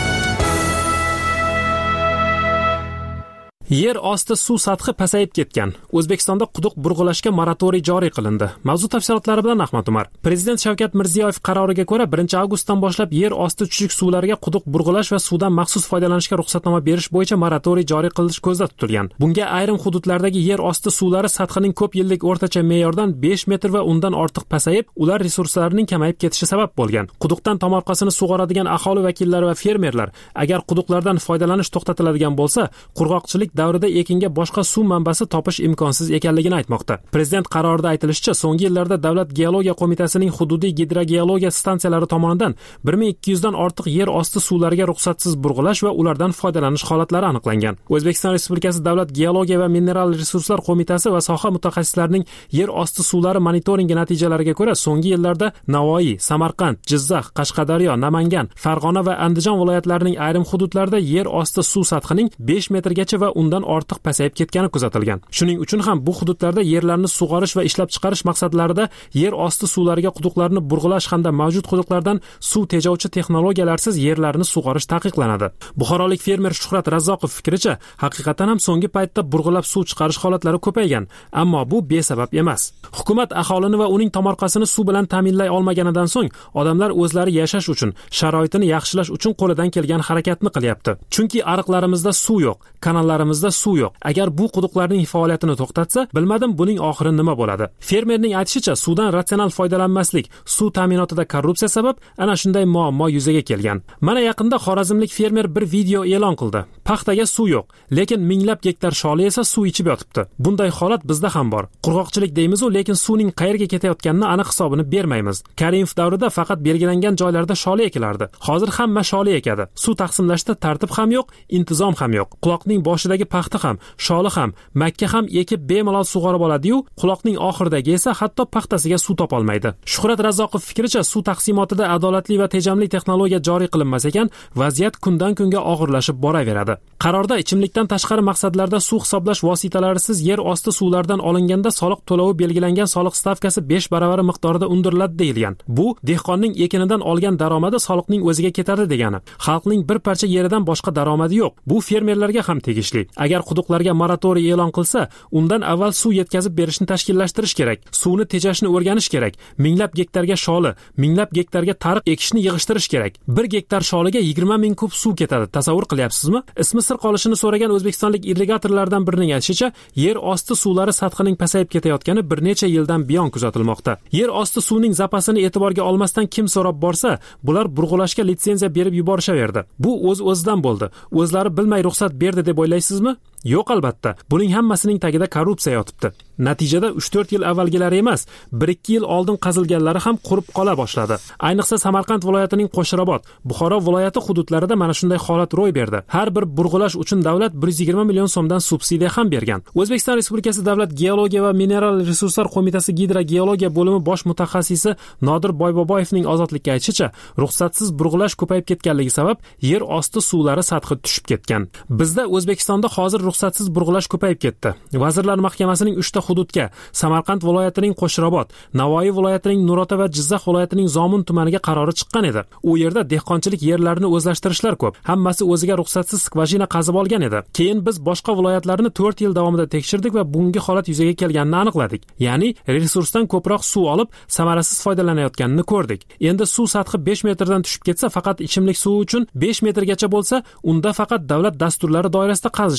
Speaker 3: Yer osti suv sathi pasayib ketgan. O'zbekistonda quduq burg'ilashga moratoriy joriy qilindi. Mavzu tafsilotlari bilan Ahmad Umar. Prezident Shavkat Mirziyoyev qaroriga ko'ra 1-avgustdan boshlab yer osti chuchuk suvlariga quduq burg'ilash va suvdan maxsus foydalanishga ruxsatnoma berish bo'yicha moratoriy joriy qilish ko'zda tutilgan. Bunga ayrim hududlardagi yer osti suvlari sathining ko'p yillik o'rtacha me'yordan 5 metr va undan ortiq pasayib, ular resurslarining kamayib ketishi sabab bo'lgan. Quduqdan tomorqasini sug'oradigan aholi vakillari va fermerlar agar quduqlardan foydalanish to'xtatiladigan bo'lsa, qurg'oqchilik davrida ekinga boshqa suv manbasi topish imkonsiz ekanligini aytmoqda. Prezident qarorida aytilishicha, so'nggi yillarda Davlat geologiya qo'mitasining hududiy gidrogeologiya stansiyalari tomonidan 1200 dan ortiq yer osti suvlariga ruxsatsiz burg'ilash va ulardan foydalanish holatlari aniqlangan. O'zbekiston Respublikasi Davlat geologiya va mineral resurslar qo'mitasi va soha mutaxassislarining yer osti suvlari monitoringi natijalariga ko'ra, so'nggi yillarda Navoiy, Samarqand, Jizzax, Qashqadaryo, Namangan, Farg'ona va Andijon viloyatlarining ayrim hududlarida yer osti suv sathining 5 metrgacha va undan ortiq pasayib ketgani kuzatilgan. Shuning uchun ham bu hududlarda yerlarni sug'orish va ishlab chiqarish maqsadlarida yer osti suvlariga quduqlarni burg'ilash hamda mavjud quduqlardan suv tejovchi texnologiyalarsiz yerlarni sug'orish taqiqlanadi. Buxorolik fermer Shuhrat Razzoqov fikricha, haqiqatan ham so'nggi paytda burg'ilab suv chiqarish holatlari ko'paygan, ammo bu besabab emas. Hukumat aholini va uning tomorqasini suv bilan ta'minlay olmaganidan so'ng, odamlar o'zlari yashash uchun, sharoitini yaxshilash uchun qo'lidan kelgan harakatni qilyapti. Chunki ariqlarimizda suv yo'q, kanallarimizda suv yo'q. Agar bu quduqlarning faoliyatini to'xtatsa, bilmadim buning oxiri nima bo'ladi. Fermerning aytishicha, suvdan ratsional foydalanmaslik, suv ta'minotida korrupsiya sabab ana shunday muammo yuzaga kelgan. Mana yaqinda xorazmlik fermer bir video e'lon qildi. Paxtaga suv yo'q, lekin minglab gektar sholi esa suv ichib yotibdi. Bunday holat bizda ham bor. Qurg'oqchilik deymiz-u, lekin suvning qayerga ketayotganini aniq hisobini bermaymiz. Karimov davrida faqat belgilangan joylarda sholi ekilardi. Hozir hamma sholi ekadi. Suv taqsimlashda tartib ham yo'q, intizom ham yo'q. Quloqning boshidagi paxta ham, sholi ham, makka ham ekib bemalol sug'orib oladi-yu, quloqning oxiridagi esa hatto paxtasiga suv topolmaydi. Shuhrat Razzoqov fikricha, suv taqsimotida adolatli va tejamli texnologiya joriy qilinmas ekan, vaziyat kundan kunga og'irlashib boraveradi. Qarorda ichimlikdan tashqari maqsadlarda suv hisoblash vositalarisiz yer osti suvlardan olinganda soliq to'lovi belgilangan soliq stavkasi 5 baravari miqdorida undiriladi deyilgan. Bu dehqonning ekinidan olgan daromadi soliqning o'ziga ketadi degani. Xalqning bir parcha yeridan boshqa daromadi yo'q. Bu fermerlarga ham tegishli. Agar quduqlarga moratoriy e'lon qilsa, undan avval suv yetkazib berishni tashkillashtirish kerak. Suvni tejashni o'rganish kerak. Minglab gektarga sholi, minglab gektarga tariq ekishni yig'ishtirish kerak. 1 gektar sholiga 20 ming kub suv ketadi. Tasavvur qilyapsizmi? Ismi sir qolishini so'ragan o'zbekistonlik irrigatorlardan birining aytishicha, yer osti suvlari sathining pasayib ketayotgani bir necha yildan buyon kuzatilmoqda. Yer osti suvning zapasini e'tiborga olmasdan kim so'rab borsa, bular burg'ulashga litsenziya berib yuborishaverdi. Bu o'z-o'zidan bo'ldi. O'zlari bilmay ruxsat berdi deb o'ylaysizmi? Yo'q, albatta. Buning hammasining tagida korrupsiya yotibdi. Natijada 3-4 yil avvalgilari emas, 1-2 yil oldin qazilganlari ham qurib qola boshladi. Ayniqsa Samarqand viloyatining Qo'shrabot, Buxoro viloyati hududlarida mana shunday holat ro'y berdi. Har bir burg'ulash uchun davlat 120 million so'mdan subsidiya ham bergan. O'zbekiston Respublikasi Davlat geologiya va mineral resurslar qo'mitasi gidrogeologiya bo'limi bosh mutaxassisi Nodir Boyboboyevning Ozodlikka aytishicha, ruxsatsiz burg'ulash ko'payib ketganligi sabab yer osti suvlari sathi tushib ketgan. Bizda O'zbekistonda hozir ruxsatsiz burg'ulash ko'payib ketdi. Vazirlar Mahkamasining 3 ta hududga, Samarqand viloyatining Qo'shrabot, Navoiy viloyatining Nurota va Jizzax viloyatining Zomin tumaniga qarori chiqqan edi. U yerda dehqonchilik yerlarini o'zlashtirishlar ko'p. Hammasi o'ziga ruxsatsiz skvajina qazib olgan edi. Keyin biz boshqa viloyatlarni 4 yil davomida tekshirdik va bunga holat yuzaga kelganini aniqladik. Ya'ni resursdan ko'proq suv olib, samarasiz foydalanayotganini ko'rdik. Endi suv sathi 5 metrdan tushib ketsa, faqat ichimlik suvi uchun 5 metrgacha bo'lsa, unda faqat davlat dasturlari doirasida qazishga ruxsat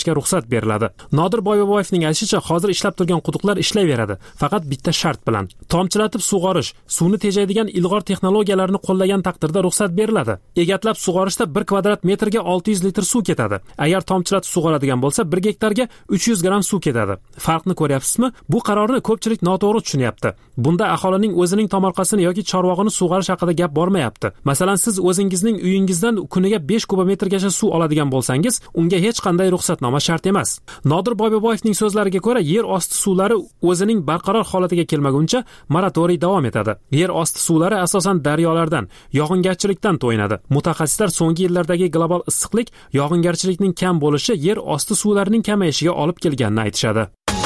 Speaker 3: ruxsat beriladi. Nodir Boyboyevning aytishicha, hozir ishlab turgan quduqlar ishlayveradi, faqat bitta shart bilan. Tomchilatib sug'orish, suvni tejaydigan ilg'or texnologiyalarni qo'llagan taqdirda ruxsat beriladi. Egatlab sug'orishda 1 kvadrat metrga 600 litr suv ketadi. Agar tomchilatib sug'oradigan bo'lsa, 1 gektarga 300 gram suv ketadi. Farqni ko'ryapsizmi? Bu qarorni ko'pchilik noto'g'ri tushunyapti. Bunda aholining o'zining tomorqasini yoki chorvog'ini sug'orish haqida gap bormayapti. Masalan, siz o'zingizning uyingizdan kuniga 5 kubometrgacha suv oladigan bo'lsangiz, unga hech qanday ruxsatnoma shart emas. Nodir Boyboyevning so'zlariga ko'ra, yer osti suvlari o'zining barqaror holatiga kelmaguncha moratoriy davom etadi. Yer osti suvlari asosan daryolardan, yog'ingarchilikdan to'yinadi. Mutaxassislar so'nggi yillardagi global issiqlik, yog'ingarchilikning kam bo'lishi yer osti suvlarining kamayishiga olib kelganini aytishadi.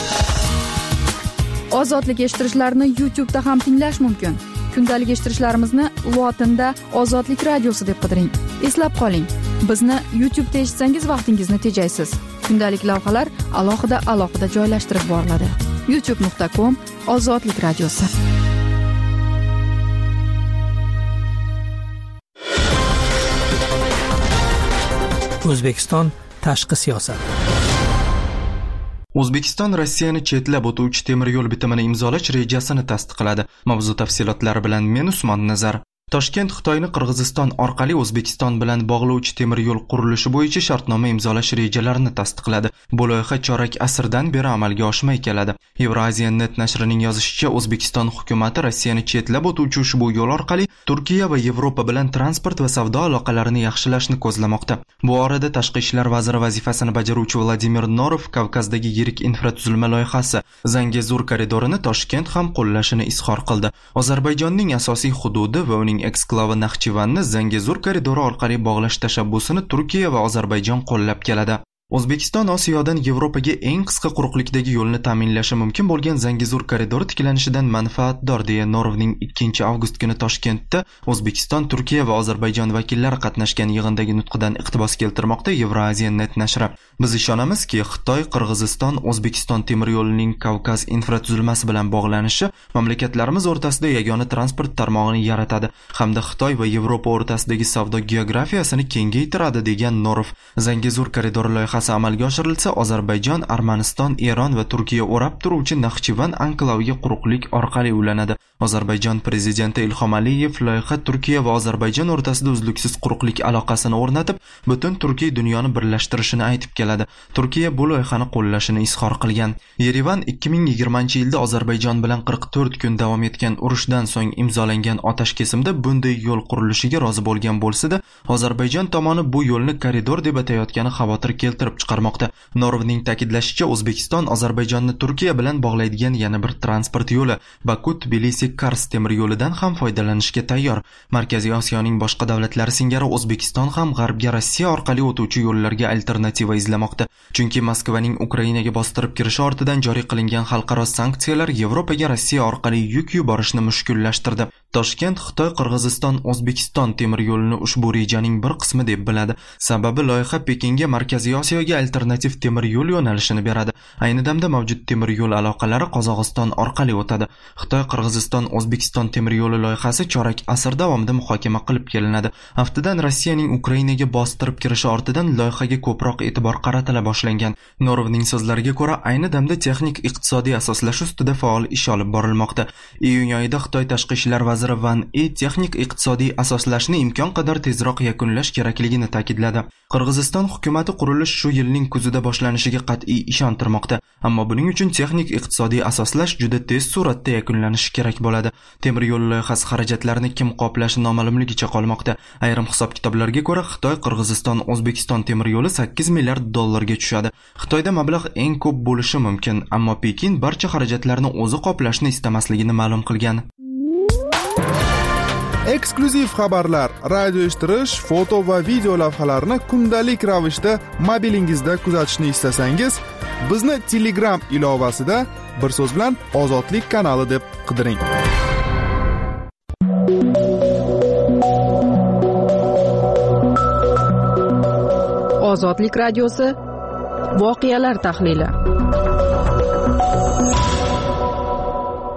Speaker 6: Ozodlik eshittirishlarni YouTube'da ham tinglash mumkin. Kundalik eshittirishlarimizni lotinda Ozodlik radiosi deb qidiring. Eslab qoling, bizni YouTube'da eshitsangiz vaqtingizni tejaysiz. Kundalik lavhalar alohida joylashtirib boriladi. youtube.com/Ozodlik radiosi.
Speaker 13: O'zbekiston tashqi siyosat.
Speaker 1: O'zbekiston Rossiyani chetlab o'tuvchi temir yo'l bitimini imzolash rejasini tasdiqladi. Mavzu tafsilotlari bilan men Usmon Nazar. Toshkent Xitoyni Qirg'iziston orqali O'zbekiston bilan bog'lovchi temir yo'l qurilishi bo'yicha shartnoma imzolash rejalarini tasdiqladi. Bu loyiha chorak asrdan beri amalga oshmay keladi. Euraziya.net nashrining yozishicha, O'zbekiston hukumatı Rossiyani chetlab o'tuvchi ushbu yo'l orqali Turkiya va Yevropa bilan transport va savdo aloqalarini yaxshilashni ko'zlamoqda. Bu orada Tashqi ishlar vaziri vazifasini bajaruvchi Vladimir Norov Kavkazdagi yirik infratuzilma loyihasi Zangezur koridorini Toshkent ham qo'llashini izhor qildi. Ozarbayjonning asosiy hududi va uning eksklavi Naxchivanni Zangezur koridori orqali bog'lash tashabbusini Turkiya va Ozarbayjon qo'llab keladi. O'zbekiston Osiyodan Yevropaga eng qisqa quruqlikdagi yo'lni ta'minlashi mumkin bo'lgan Zangezur koridori tiklanishidan manfaatdor deya Norovning 2 avgust kuni Toshkentda O'zbekiston, Turkiya va Ozarbayjon vakillari qatnashgan yig'indagi nutqidan iqtibos keltirmoqda Euraziya.net nashri. Biz ishonamizki, Xitoy, Qirg'iziston, O'zbekiston temir yo'lining Kavkaz infratuzilmasi bilan bog'lanishi mamlakatlarimiz o'rtasida yagona transport tarmog'ini yaratadi hamda Xitoy va Yevropa o'rtasidagi savdo geografiyasini kengaytiradi degan Norov. Zangezur koridori loyihasi amalga oshirilsa, Ozarbayjon, Armaniston, Eron va Turkiya o'rab turuvchi Naxchivan anklaviga quruqlik orqali ulanadi. Ozarbayjon prezidenti Ilhom Aliyev loyiha Turkiya va Ozarbayjon o'rtasida uzluksiz quruqlik aloqasini o'rnatib, butun Turkiy dunyoni birlashtirishini aytib keladi. Turkiya bu loyihani qo'llashini izhor qilgan. Yerevan 2020-yilda Ozarbayjon bilan 44 kun davom etgan urushdan so'ng imzolangan otashkesimda bunday yo'l qurilishiga rozi bo'lgan bo'lsa-da, Ozarbayjon tomoni bu yo'lni koridor deb atayotgani xavotir keltirib chiqarmoqda. Norovning ta'kidlashicha, O'zbekiston Ozarbayjonni Turkiya bilan bog'laydigan yana bir transport yo'li Baku-Tbilisi-Kars temir yo'lidan ham foydalanishga tayyor. Markaziy Osiyoning boshqa davlatlari singari O'zbekiston ham g'arbga Rossiya orqali o'tuvchi yo'llarga alternativa izlamoqda. Chunki Moskvaning Ukrainaga bostirib kirishi ortidan joriy qilingan xalqaro sanksiyalar Yevropaga Rossiya orqali yuk yuborishni mushkullashtirdi. Toshkent Xitoy, Qirg'iziston, O'zbekiston temir yo'lini ushbu rejaning bir qismi deb biladi. Sababi loyiha Pekinga Markaziy Osiyoga alternativ temir yo'l yo'nalishini beradi. Ayni damda mavjud temir yo'l aloqalari Qozog'iston orqali o'tadi. Xitoy, Qirg'iziston, O'zbekiston temir yo'li loyihasi chorak asr davomida muhokama qilib kelinadi. Haftadan Rossiyaning Ukrainaga bostirib kirishi ortidan loyihaga ko'proq e'tibor qaratila boshlangan. Norovning so'zlariga ko'ra, ayni damda texnik iqtisodiy asoslash ustida faol ish olib borilmoqda. Iyun oyida Xitoy tashqi ishlar vaziri Van Yi texnik iqtisodiy asoslashni imkon qadar tezroq yakunlash kerakligini ta'kidladi. Qirg'iziston hukumatı qurilish shu yilning kuzida boshlanishiga qat'iy ishontirmoqda, ammo buning uchun texnik iqtisodiy asoslash juda tez sur'atda yakunlanishi kerak bo'ladi. Temir yo'l loyihasi xarajatlarini kim qoplashi noma'lumligicha qolmoqda. Ayrim hisob-kitoblarga ko'ra, Xitoy, Qirg'iziston, O'zbekiston temir yo'li 8 milliard dollarga tushadi. Xitoyda mablag' eng ko'p bo'lishi mumkin, ammo Pekin barcha xarajatlarni o'zi qoplashni istamasligini ma'lum qilgan.
Speaker 5: Eksklyuziv xabarlar, radio eshittirish, foto va video lavhalarni kundalik ravishda mobilingizda kuzatishni istasangiz, bizni Telegram ilovasida bir so'z bilan Ozodlik kanali deb qidiring.
Speaker 6: Ozodlik radiosi voqealar tahlili.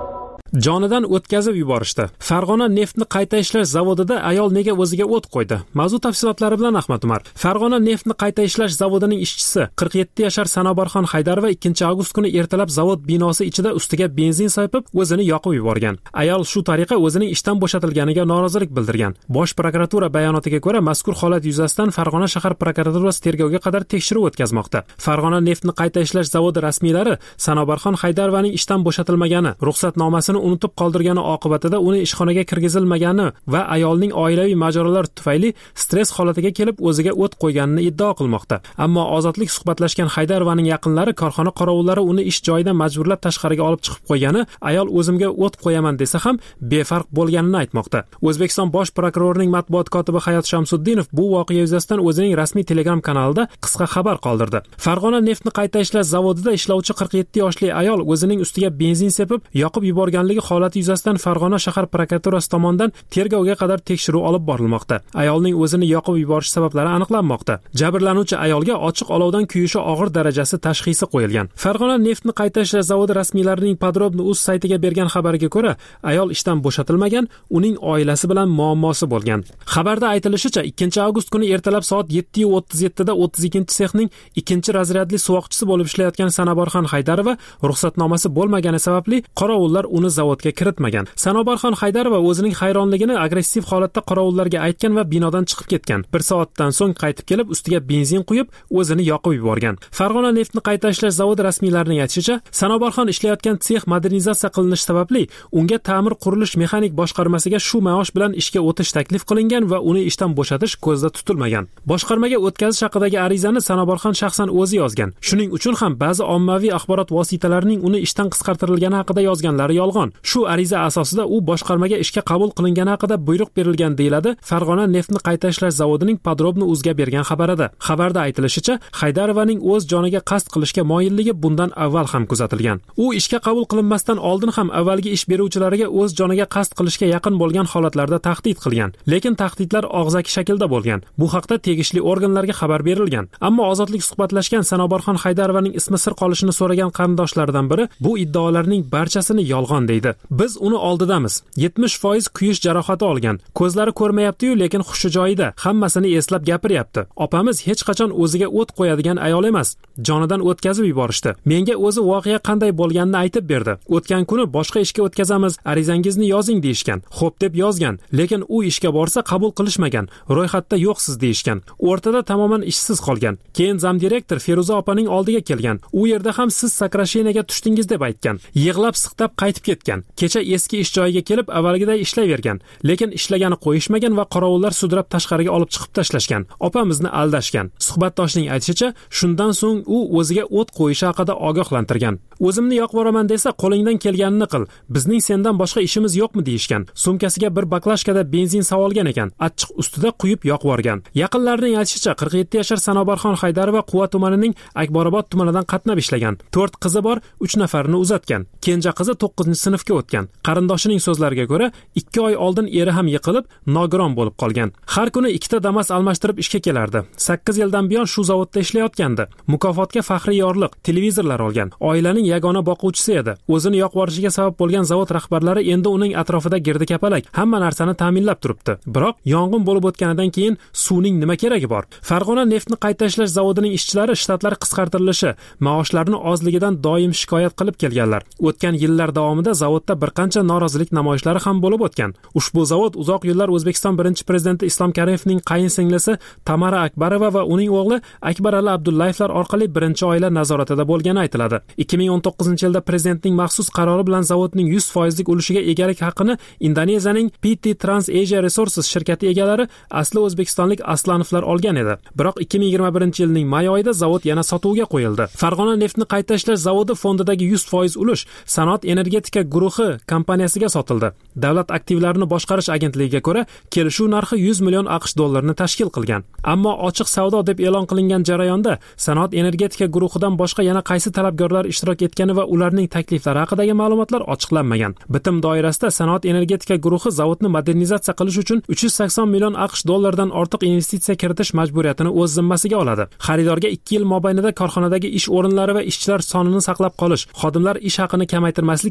Speaker 3: Jonidan o'tkazib yuborishdi. Farg'ona neftni qayta ishlash zavodida ayol nega o'ziga o't qo'ydi? Mavzu tafsilotlari bilan Ahmad Umar. Farg'ona neftni qayta ishlash zavodining ishchisi 47 yashar Sanobarxon Haydarova 2 avgust kuni ertalab zavod binosi ichida ustiga benzin sepib o'zini yoqib yuborgan. Ayol shu tariqa o'zining ishdan bo'shatilganiga norozilik bildirgan. Bosh prokuratura bayonotiga ko'ra, mazkur holat yuzasidan Farg'ona shahar prokuraturasi tergovga qadar tekshiruv o'tkazmoqda. Farg'ona neftni qayta ishlash zavodi rasmiylari Sanobarxon Haydarovaning ishdan bo'shatilmagani, ruxsatnomasini unutib qoldirgani oqibatida uni ishxonaga kirgizilmagani va ayolning oilaviy mojarolar tufayli stress holatiga kelib o'ziga o't qo'yganini iddao qilmoqda. Ammo Ozodlik suhbatlashgan Haydarovaning yaqinlari korxona qorovullari uni ish joyidan majburlab tashqariga olib chiqib qo'ygani, ayol o'zimga o't qo'yaman desa ham befarq bo'lganini aytmoqda. O'zbekiston bosh prokurorining matbuot kotibi Hayot Shamsuddinov bu voqea yuzasidan o'zining rasmiy Telegram kanalida qisqa xabar qoldirdi. Farg'ona neftni qayta ishlash zavodida ishlovchi 47 yoshli ayol o'zining ustiga benzin sepib yoqib yuborganligi holati yuzasidan Farg'ona shahar prokuraturasi tomonidan tergovga qadar tekshiruv olib borilmoqda. Ayolning o'zini yoqib yuborish sabablari aniqlanmoqda. Jabrlanuvchi ayolga ochiq olovdan kuyishi og'ir darajasi tashxisi qo'yilgan. Farg'ona neftni qayta ishlash zavodi rasmiylarining Podrobno.uz saytiga bergan xabarga ko'ra, ayol ishdan bo'shatilmagan, uning oilasi bilan muammosi bo'lgan. Xabarda aytilishicha, 2 avgust kuni ertalab soat 7:37 da 32-sexning 2-razryadli suvoqchisi bo'lib ishlayotgan Sanobarxon Haydarova ruxsatnomasi bo'lmagani sababli qorovullar uni zavodga kiritmagan. Sanobarxon Haydarova o'zining hayronligini agressiv holatda qorovullarga aytgan va binodan chiqib ketgan. 1 soatdan so'ng qaytib kelib, ustiga benzin quyib, o'zini yoqib yuborgan. Farg'ona neftni qayta ishlash zavodi rasmiylarining aytishicha, Sanobarxon ishlayotgan sex modernizatsiya qilinishi sababli unga ta'mir qurilish mexanik boshqarmasiga shu maosh bilan ishga o'tish taklif qilingan va uni ishdan bo'shatish ko'zda tutilmagan. Boshqarmaga o'tkazish haqidagi arizani Sanobarxon shaxsan o'zi yozgan. Shuning uchun ham ba'zi ommaviy axborot vositalarining uni ishdan qisqartirilgani haqida yozganlari yolg'on. Shu ariza asosida u boshqarmaga ishga qabul qilingani haqida buyruq berilgan deyiladi Farg'ona neftni qayta ishlash zavodining Podrobno.uzga bergan xabarida. Xabarda aytilishicha, Haydarovaning o'z joniga qasd qilishga moyilligi bundan avval ham kuzatilgan. U ishga qabul qilinmasdan oldin ham avvalgi ish beruvchilariga o'z joniga qasd qilishga yaqin bo'lgan holatlarda tahdid qilgan. Lekin tahdidlar og'zaki shaklda bo'lgan. Bu haqda tegishli organlarga xabar berilgan. Ammo Ozodlik suhbatlashgan Sanobarxon Haydarovaning ismi sir qolishini so'ragan qarindoshlaridan biri bu iddaolarning barchasini yolg'on deydi. Biz uni oldidamiz. 70% kuyish jarohati olgan. Ko'zlari ko'rmayapti-yu, lekin hushi joyida. Hammasini eslab gapiryapti. Opamiz hech qachon o'ziga o't qo'yadigan ayol emas. Jonidan o'tkazib yuborishdi. Menga o'zi voqea qanday bo'lganini aytib berdi. O'tgan kuni boshqa ishga o'tkazamiz, arizangizni yozing deyishgan. Xo'p deb yozgan, lekin u ishga borsa qabul qilishmagan. Ro'yxatda yo'qsiz deyishgan. O'rtada tamoman ishsiz qolgan. Keyin zamdirektor Feruza opaning oldiga kelgan. U yerda ham siz sakrasheniyaga tushdingiz deb aytgan. Yig'lab siqtab qaytib ketgan. Kecha eski ish joyiga kelib avvalgiday ishlayvergan, lekin ishlagani qo'yishmagan va qorovullar sudrab tashqariga olib chiqib tashlashgan. Opamizni aldashgan. Suhbatdoshning aytishicha, shundan so'ng u o'ziga o't qo'yishi haqida ogohlantirgan. O'zimni yoqib yuboraman desa, qo'lingdan kelganini qil. Bizning sendan boshqa ishimiz yo'qmi deyishgan. Sumkasiga bir baklashkada benzin savolgan ekan. Achchiq ustida quyib yoqib yuborgan. Yaqinlarining aytishicha, 47 yashar Sanobarxon Haydarova Quva tumanining Akbarobod tumanidan qatnab ishlagan. 4 qizi bor, 3 nafarini uzatgan. Kenja qizi 9-sinfga o'tgan. Qarindoshining so'zlariga ko'ra, 2 oy oldin eri ham yiqilib, nogiron bo'lib qolgan. Har kuni 2 ta Damas almashtirib ishga kelardi. 8 yildan buyon shu zavodda ishlayotgandi. Mukofotga faxriy yorliq, televizorlar olgan. Oilaning yagona boquvchisi edi. O'zini yoqib yuborishiga sabab bo'lgan zavod rahbarlari endi uning atrofida girdikapalak, hamma narsani ta'minlab turibdi. Biroq yong'in bo'lib o'tganidan keyin suvning nima keragi bor? Farg'ona neftni qayta ishlash zavodining ishchilari shtatlar qisqartirilishi, maoshlarni ozligidan doim shikoyat qilib kelganlar. O'tgan yillar davomida zavodda bir qancha norozilik namoyishlari ham bo'lib o'tgan. Ushbu zavod uzoq yillar O'zbekiston birinchi prezidenti Islom Karimovning qayinsinglisi Tamara Akbarova va uning o'g'li Akbarali Abdullayevlar orqali birinchi oila nazoratida bo'lgani aytiladi. 2019-yilda prezidentning maxsus qarori bilan zavodning 100% ulushiga egalik haqini Indoneziyaning PT Trans Asia Resources shirkati egalari asli o'zbekistonlik Aslanovlar olgan edi. Biroq 2021-yilning may oyida zavod yana sotuvga qo'yildi. Farg'ona neftni qayta ishlash zavodi fondidagi 100% ulush Sanoat energetika guruhi kompaniyasiga sotildi. Davlat aktivlarini boshqarish agentligiga ko'ra, kelishuv narxi 100 million AQSh dollarini tashkil qilgan. Ammo ochiq savdo deb e'lon qilingan jarayonda Sanoat energetika guruhidan boshqa yana qaysi talabgorlar ishtirok etgani va ularning takliflari haqidagi ma'lumotlar ochiqlanmagan. Bitim doirasida Sanoat energetika guruhi zavodni modernizatsiya qilish uchun 380 million AQSh dollardan ortiq investitsiya kiritish majburiyatini o'z zimmasiga oladi. Xaridorga 2 yil mobaynida korxonadagi ish o'rinlari va ishchilar sonini saqlab qolish, xodimlar ish haqini kamaytirmaslik kabi ijtimoiy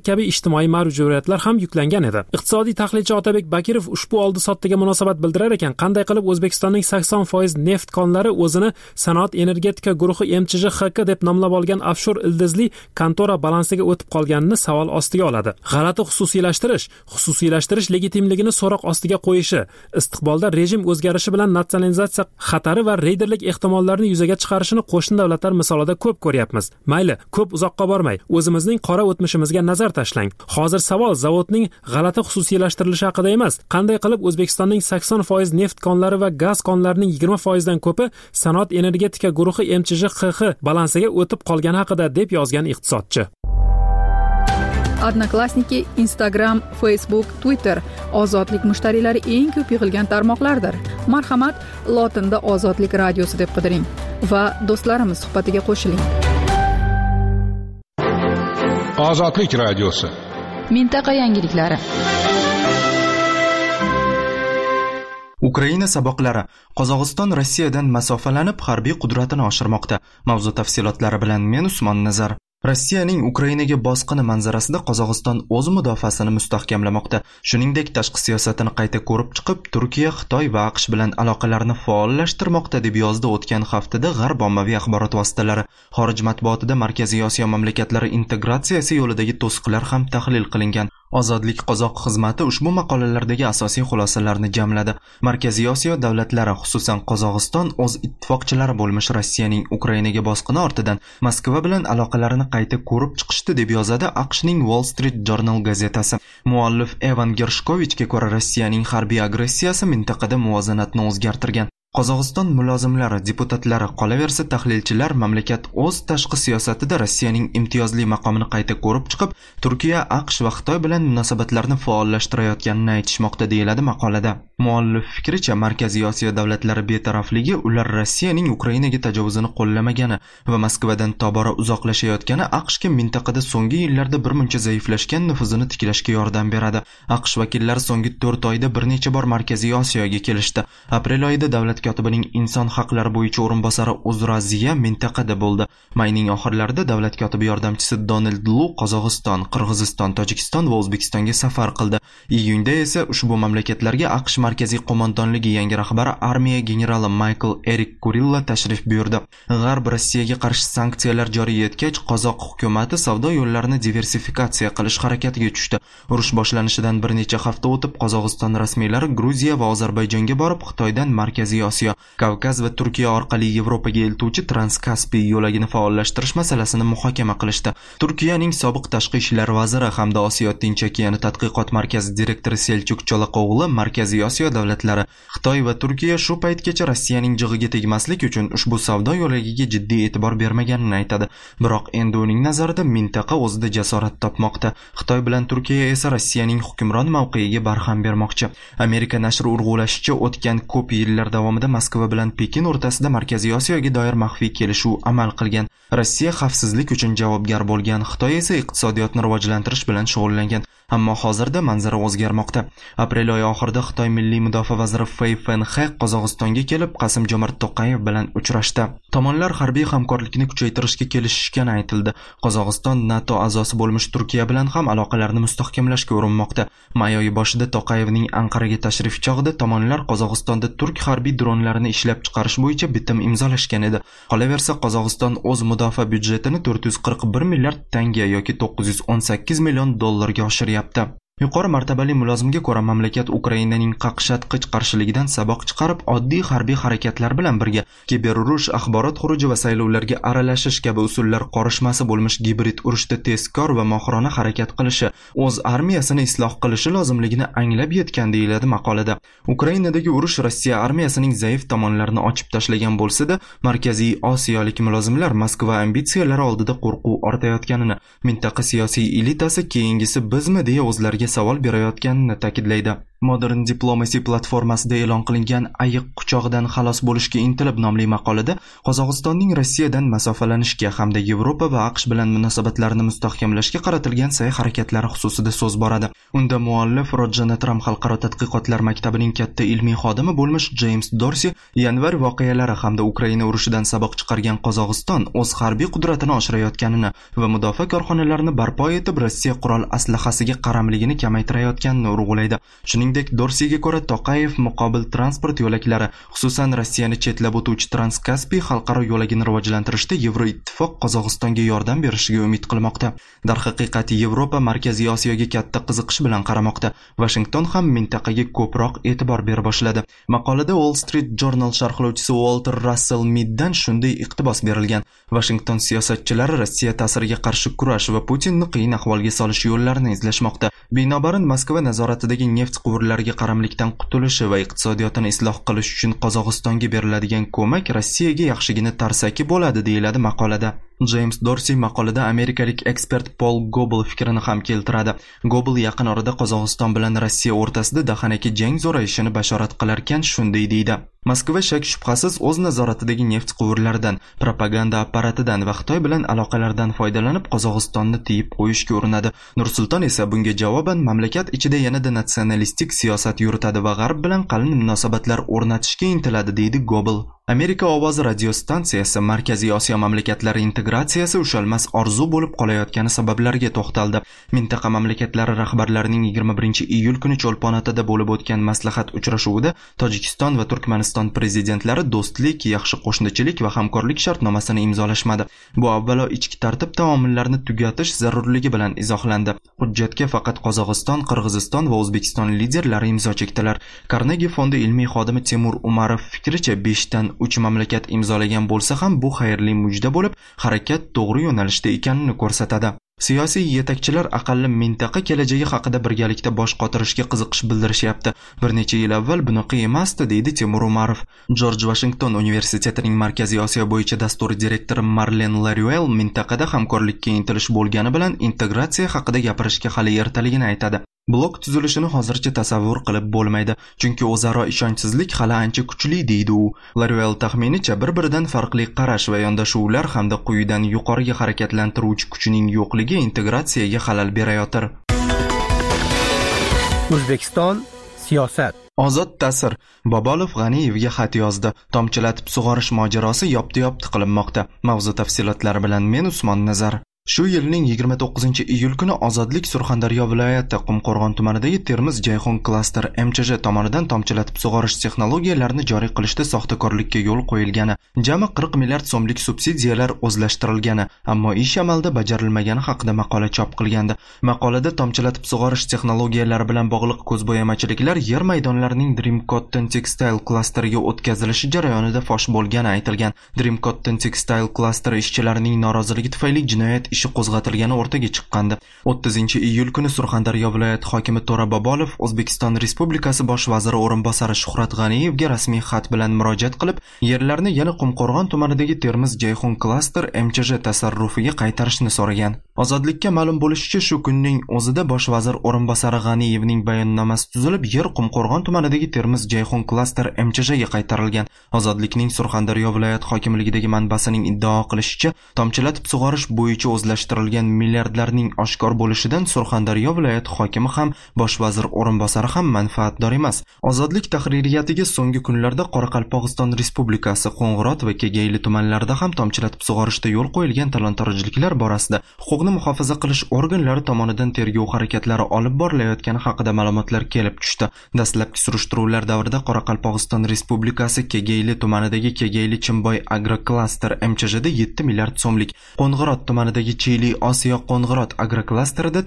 Speaker 3: ijtimoiy majburiyatlar ham yuklangan edi. Iqtisodiy tahlilchi Otabek Bakirov ushbu oldi-sotdiga munosabat bildirar ekan, qanday qilib O'zbekistonning 80% neft konlari o'zini sanoat energetika guruhi MCJXK deb nomlab olgan offshor ildizli kontora balansiga o'tib qolganini savol ostiga oladi. G'alati xususiylashtirish legitimligini so'roq ostiga qo'yishi, istiqbolda rejim o'zgarishi bilan nasionalizatsiya xatari va reyderlik ehtimollarini yuzaga chiqarishini qo'shni davlatlar misolida ko'p ko'ryapmiz. Mayli, ko'p uzoqqa bormay, o'zimizning qora o'tmishimizga nazar tashlang. Hozir savol zavodning g'alati xususiylashtirilishi haqida emas, qanday qilib O'zbekistonning 80% neft konlari va gaz konlarining 20% dan ko'pi sanoat energetika guruhi MCJXK balansiga o'tib qolgani haqida deb yozgan iqtisodchi.
Speaker 6: Odnoklassniki, Instagram, Facebook, Twitter ozodlik mushtariylari eng ko'p yig'ilgan tarmoqlardir. Marhamat, lotinda Ozodlik radiosi deb qidiring va do'stlarimiz suhbatiga qo'shiling.
Speaker 16: Ozodlik radiosi.
Speaker 6: Mintaqa yangiliklari.
Speaker 1: Ukraina saboqlari. Qozog'iston Rossiyadan masofalanib harbiy qudratini oshirmoqda. Mavzu tafsilotlari bilan men Usmon Nazar. Rossiyaning Ukrainaga bosqini manzarasida Qozog'iston o'z mudofaasini mustahkamlamoqda. Shuningdek, tashqi siyosatini qayta ko'rib chiqib, Turkiya, Xitoy va AQSh bilan aloqalarni faollashtirmoqda deb yozdi o'tgan haftada G'arb ommaviy axborot vositalari. Xorij matbuotida Markaziy Osiyo mamlakatlari integratsiyasi yo'lidagi to'siqlar ham tahlil qilingan. Ozodlik qozoq xizmati ushbu maqolalardagi asosiy xulosalarni jamladi. Markaziy Osiyo davlatlari, xususan Qozog'iston, o'z ittifoqchilari bo'lmish Rossiyaning Ukrainaga bosqini ortidan Moskva bilan aloqalarini qayta ko'rib chiqishdi deb yozadi AQShning Wall Street Journal gazetasi. Muallif Evan Gershkovichga ko'ra, Rossiyaning harbiy agressiyasi mintaqada muvozanatni o'zgartirgan. Qozog'iston mulozimlari, deputatlari, qolaversa tahlilchilar mamlakat o'z tashqi siyosatida Rossiyaning imtiyozli maqomini qayta ko'rib chiqib, Turkiya, AQSh va Xitoy bilan munosabatlarni faollashtirayotganini aytishmoqda, deyiladi maqolada. Muallif fikricha, Markaziy Osiyo davlatlari betarafligi ular Rossiyaning Ukrainaga tajovuzini qo'llamagani va Moskvadan tobora uzoqlashayotgani AQShga mintaqada so'nggi yillarda bir muncha zaiflashgan nufuzini tiklashga yordam beradi. AQSh vakillari so'nggi 4 oyda bir necha bor Markaziy Osiyoga kelishdi. Aprel oyida davlat kotibining inson haqlari bo'yicha o'rinbosari Uzraziya mintaqada bo'ldi. Mayning oxirlarida davlat kotibi yordamchisi Donald Lu Qozog'iston, Qirg'iziston, Tojikiston va O'zbekistonga safar qildi. Iyunda esa ushbu mamlakatlarga AQSh markaziy qo'mondonligi yangi rahbari armiya generali Michael Erik Kurilla tashrif buyurdi. G'arb Rossiyaga qarshi sanksiyalar joriy etgach, qozoq hukumati savdo yo'llarini diversifikatsiya qilish harakatiga tushdi. Urush boshlanishidan bir necha hafta o'tib, Qozog'iston rasmiylari Gruziya va Ozarbayjonga borib, Xitoydan Markaziy Osiyo, Kavkaz va Turkiya orqali Yevropaga eltuvchi Transkaspiy yo'lagini faollashtirish masalasini muhokama qilishdi. Turkiyaning sobiq tashqi ishlar vaziri hamda Osiyo Tinch okeani tadqiqot markazi direktori Selchuk Cho'laqo'g'li Markaziy Osiyo davlatlari, Xitoy va Turkiya shu paytgacha Rossiyaning jig'iga tegmaslik uchun ushbu savdo yo'lagiga jiddiy e'tibor bermaganini aytadi. Biroq endi uning nazarida mintaqa o'zida jasorat topmoqda. Xitoy bilan Turkiya esa Rossiyaning hukmron mavqeyiga barham bermoqchi. Amerika nashri urg'ulashicha, o'tgan ko'p yillar davomida Moskva bilan Pekin o'rtasida Markaziy Osiyoga doir maxfiy kelishuv amal qilgan. Rossiya xavfsizlik uchun javobgar bo'lgan, Xitoy esa iqtisodiyotni rivojlantirish bilan shug'ullangan. Ammo hozirda manzara o'zgarmoqda. Aprel oyi oxirida Xitoy milliy mudofaa vaziri Fei Fenhe Qozog'istonga kelib, Qasim-Jomart To'qayev bilan uchrashdi. Tomonlar harbiy hamkorlikni kuchaytirishga kelishishgani aytildi. Qozog'iston NATO a'zosi bo'lmish Turkiya bilan ham aloqalarni mustahkamlashga urinmoqda. May oyi boshida To'qayevning Anqaraga tashrif chog'ida tomonlar Qozog'istonda turk harbiy dronlarini ishlab chiqarish bo'yicha bitim imzolashgan edi. Qolaversa, Qozog'iston o'z mudofaa byudjetini 441 milliard tanga yoki 918 million dollarga oshiryapti. Yuqori martabali mulozimga ko'ra, mamlakat Ukrainaning qaqshatqich qarshiligidan saboq chiqarib, oddiy harbiy harakatlar bilan birga kiberurush, axborot xuruji va saylovlarga aralashish kabi usullar qorishmasi bo'lmish gibrid urushda tezkor va mohirona harakat qilishi, o'z armiyasini isloh qilishi lozimligini anglab yetgan, deyiladi maqolada. Ukrainadagi urush Rossiya armiyasining zaif tomonlarini ochib tashlagan bo'lsa-da, Markaziy Osiyolik mulozimlar Moskva ambitsiyalari oldida qo'rquv ortayotganini, mintaqa siyosiy elitasi keyingisi bizmi deya o'zlariga savol berayotganini ta'kidlaydi. Modern Diplomacy platformasida e'lon qilingan ayiq quchog'idan xalos bo'lishga intilib nomli maqolada Qozog'istonning Rossiyadan masofalanishga hamda Yevropa va AQSh bilan munosabatlarni mustahkamlashga qaratilgan sa'y-harakatlari xususida so'z boradi. Unda muallif Rojanatram xalqaro tadqiqotlar maktabining katta ilmiy xodimi bo'lmish James Dorsey yanvar voqealari hamda Ukraina urushidan saboq chiqargan Qozog'iston o'z harbiy qudratini oshirayotganini va mudofaa korxonalarini barpo etib Rossiya qurol aslahasiga qaramligini kamaytirayotganini urg'ulaydi. Shuningdek, Dorseyga ko'ra Toqayev muqobil transport yo'laklari, xususan Rossiyani chetlab o'tuvchi Transkaspiy xalqaro yo'lagini rivojlantirishda Yevroittifoq Qozog'istonga yordam berishiga umid qilmoqda. Darhaqiqat, Yevropa Markaziy Osiyoga katta qiziqish bilan qaramoqda. Washington ham mintaqaga ko'proq e'tibor bera boshladi. Maqolada Wall Street Journal sharhlovchisi Walter Russell Meaddan shunday iqtibos berilgan. Washington siyosatchilari Rossiya ta'siriga qarshi kurash va Putinni qiyin ahvolga solish yo'llarini izlashmoqda. Binobarin Moskva nazoratidagi neft quvurlariga qaramlikdan qutulishi va iqtisodiyotini isloh qilish uchun Qozog'istonga beriladigan ko'mak Rossiyaga yaxshigina tarsaki bo'ladi, deyiladi maqolada. James Dorsey maqolada amerikalik ekspert Paul Gobel fikrini ham keltiradi. Gobel yaqin orada Qozog'iston bilan Rossiya o'rtasida dahanaki jang zo'rayishini bashorat qilarkan shunday deydi. Moskva shak shubhasiz o'z nazoratidagi neft quvurlaridan, propaganda apparatidan va Xitoy bilan aloqalardan foydalanib Qozog'istonni tiyib qo'yishga urinadi. Nur-Sulton esa bunga javoban mamlakat ichida yanada natsionalistik siyosat yuritadi va G'arb bilan qalin munosabatlar o'rnatishga intiladi, deydi Gobel. Amerika ovozi radiostansiyasi Markaziy Osiyo mamlakatlari integratsiyasi ushalmas orzu bo'lib qolayotgani sabablariga to'xtaldi. Mintaqa mamlakatlari rahbarlarining 21-iyul kuni Cho'lponatida bo'lib o'tgan maslahat uchrashuvida Tojikiston va Turkmaniston prezidentlari do'stlik, yaxshi qo'shnichilik va hamkorlik shartnomasini imzolashmadi. Bu avvalo ichki tartib taomillarni tugatish zarurligi bilan izohlandi. Hujjatga faqat Qozog'iston, Qirg'iziston va O'zbekiston liderlari imzo chekdilar. Carnegie fondi ilmiy xodimi Temur Umarov fikricha 5 dan 3 mamlakat imzolagan bo'lsa ham bu xayrli mujda bo'lib, harakat to'g'ri yo'nalishda ekanini ko'rsatadi. Siyosiy yetakchilar aqalli mintaqa kelajagi haqida birgalikda bosh qotirishga qiziqish bildirishyapti. Bir necha yil avval bunaqa emasdi, deydi Temur Umarov. George Washington universitetining Markaziy Osiyo bo'yicha dasturi direktori Marlen Laruel mintaqada hamkorlikka intilish bo'lgani bilan integratsiya haqida gapirishga hali ertaligini aytadi. Blok tuzilishini hozircha tasavvur qilib bo'lmaydi, chunki o'zaro ishonchsizlik hali ancha kuchli, deydi u. Laruel taxminicha bir-biridan farqli qarash va yondashuvlar hamda quyidan yuqoriga harakatlantiruvchi kuchining yo'qligi integratsiyaga xalal berayotir.
Speaker 18: O'zbekiston siyosat.
Speaker 1: Ozod ta'sir. Bobolov G'aniyevga xat yozdi. Tomchilatib sug'orish mojarosi yopti-yopti qilinmoqda. Mavzu tafsilotlari bilan men Usmon Nazar. Shu yilning 29-iyul kuni Ozodlik Surxondaryo viloyati Qumqo'rg'on tumanidagi Termiz Jayxon klaster MCJ tomonidan tomchilatib sug'orish texnologiyalarini joriy qilishda soxtakorlikka yo'l qo'yilgani, jami 40 milliard so'mlik subsidiyalar o'zlashtirilgani, ammo ish amalda bajarilmagani haqida maqola chop qilgandi. Maqolada tomchilatib sug'orish texnologiyalari bilan bog'liq ko'zbo'yamachiliklar yer maydonlarining Dream Cotton Textile klasteriga o'tkazilishi jarayonida fosh bo'lgani aytilgan. Dream Cotton Textile klasteri ishchilarining noroziligi tufayli jinoyat ishi qo'zg'atilgani o'rtaga chiqqandi. 30-iyul kuni Surxondaryo viloyati hokimi To'ra Bobolov O'zbekiston Respublikasi bosh vaziri o'rinbosari Shuhrat G'aniyevga rasmiy xat bilan murojaat qilib, yerlarni yana Qumqo'rg'on tumanidagi Termiz Jayxon klaster MCJ tasarrufiga qaytarishni so'ragan. Ozodlikka ma'lum bo'lishicha, shu kunning o'zida bosh vazir o'rinbosari G'aniyevning bayonnomasi tuzilib, yer Qumqo'rg'on tumanidagi Termiz Jayxon klaster MCJga qaytarilgan. Ozodlikning Surxondaryo viloyat hokimligidagi manbasining iddao qilishicha, tomchilatib sug'orish bo'yicha o'zlashtirilgan milliardlarning oshkor bo'lishidan Surxondaryo viloyati hokimi ham, bosh vazir o'rinbosari ham manfaatdor emas. Ozodlik tahririyatiga so'nggi kunlarda Qoraqalpog'iston Respublikasi, Qo'ng'irot va Kegeyli tumanlarida ham tomchilatib sug'orishda yo'l qo'yilgan talon-torojliklar borasida huquqni muhofaza qilish organlari tomonidan tergov harakatlari olib borilayotgani haqida ma'lumotlar kelib tushdi. Dastlabki surishtiruvlar davrida Qoraqalpog'iston Respublikasi Kegeyli tumanidagi Kegeyli Chimboy agroklaster MCJda 7 milliard so'mlik, Qo'ng'irot tumanidagi Chili Osiyo Qo'ng'irot agroklasterida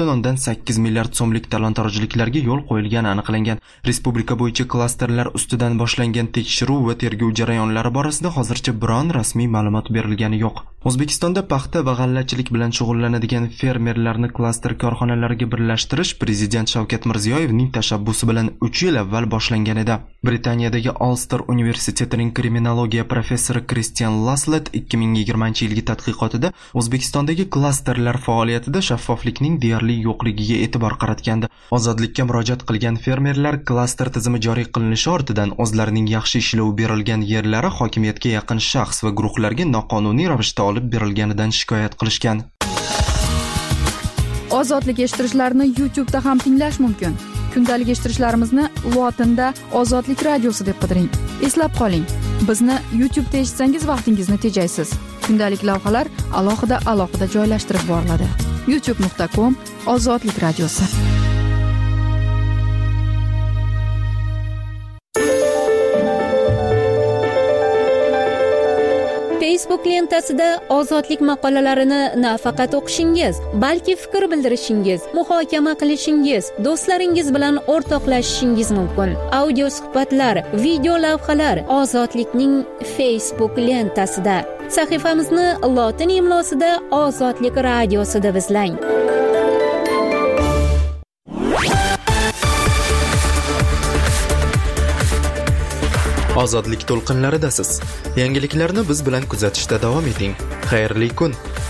Speaker 1: 4,8 milliard so'mlik talon-torojliklarga yo'l qo'yilgani aniqlangan. Respublika bo'yicha klasterlar ustidan boshlangan tekshiruv va tergov jarayonlari borasida hozircha biron rasmiy ma'lumot berilgani yo'q. O'zbekistonda paxta va g'allachilik bilan shug'ullanadigan fermerlarni klaster korxonalariga birlashtirish Prezident Shavkat Mirziyoyevning tashabbusi bilan 3 yil avval boshlangan edi. Britaniyadagi Ulster universitetining kriminologiya professori Christian Laslett 2020-yilgi tadqiqotida O'zbekiston O'zbekistondagi klasterlar faoliyatida shaffoflikning deyarli yo'qligiga e'tibor qaratgandi. Ozodlikka murojaat qilgan fermerlar klaster tizimi joriy qilinishi ortidan o'zlarining yaxshi ishlov berilgan yerlari hokimiyatga yaqin shaxs va guruhlarga noqonuniy ravishda olib berilganidan shikoyat qilishgan.
Speaker 6: Ozodlik eshittirishlarni YouTube'da ham tinglash mumkin. Kundalik eshittirishlarimizni lotinda Ozodlik radiosi deb qidiring. Eslab qoling, bizni YouTube'da eshitsangiz vaqtingizni tejaysiz. Kundalik lavhalar alohida joylashtirib boriladi. youtube.com/Ozodlik radiosi.
Speaker 19: Facebook lentasida ozodlik maqolalarini nafaqat o'qishingiz, balki fikr bildirishingiz, muhokama qilishingiz, do'stlaringiz bilan o'rtoqlashishingiz mumkin. Audio suhbatlar, video lavhalar Ozodlikning Facebook lentasida. Sahifamizni lotin imlosida Ozodlik radiosi deb izlang.
Speaker 1: Ozodlik to'lqinlaridasiz. Yangiliklarni biz bilan kuzatishda davom eting. Xayrli kun.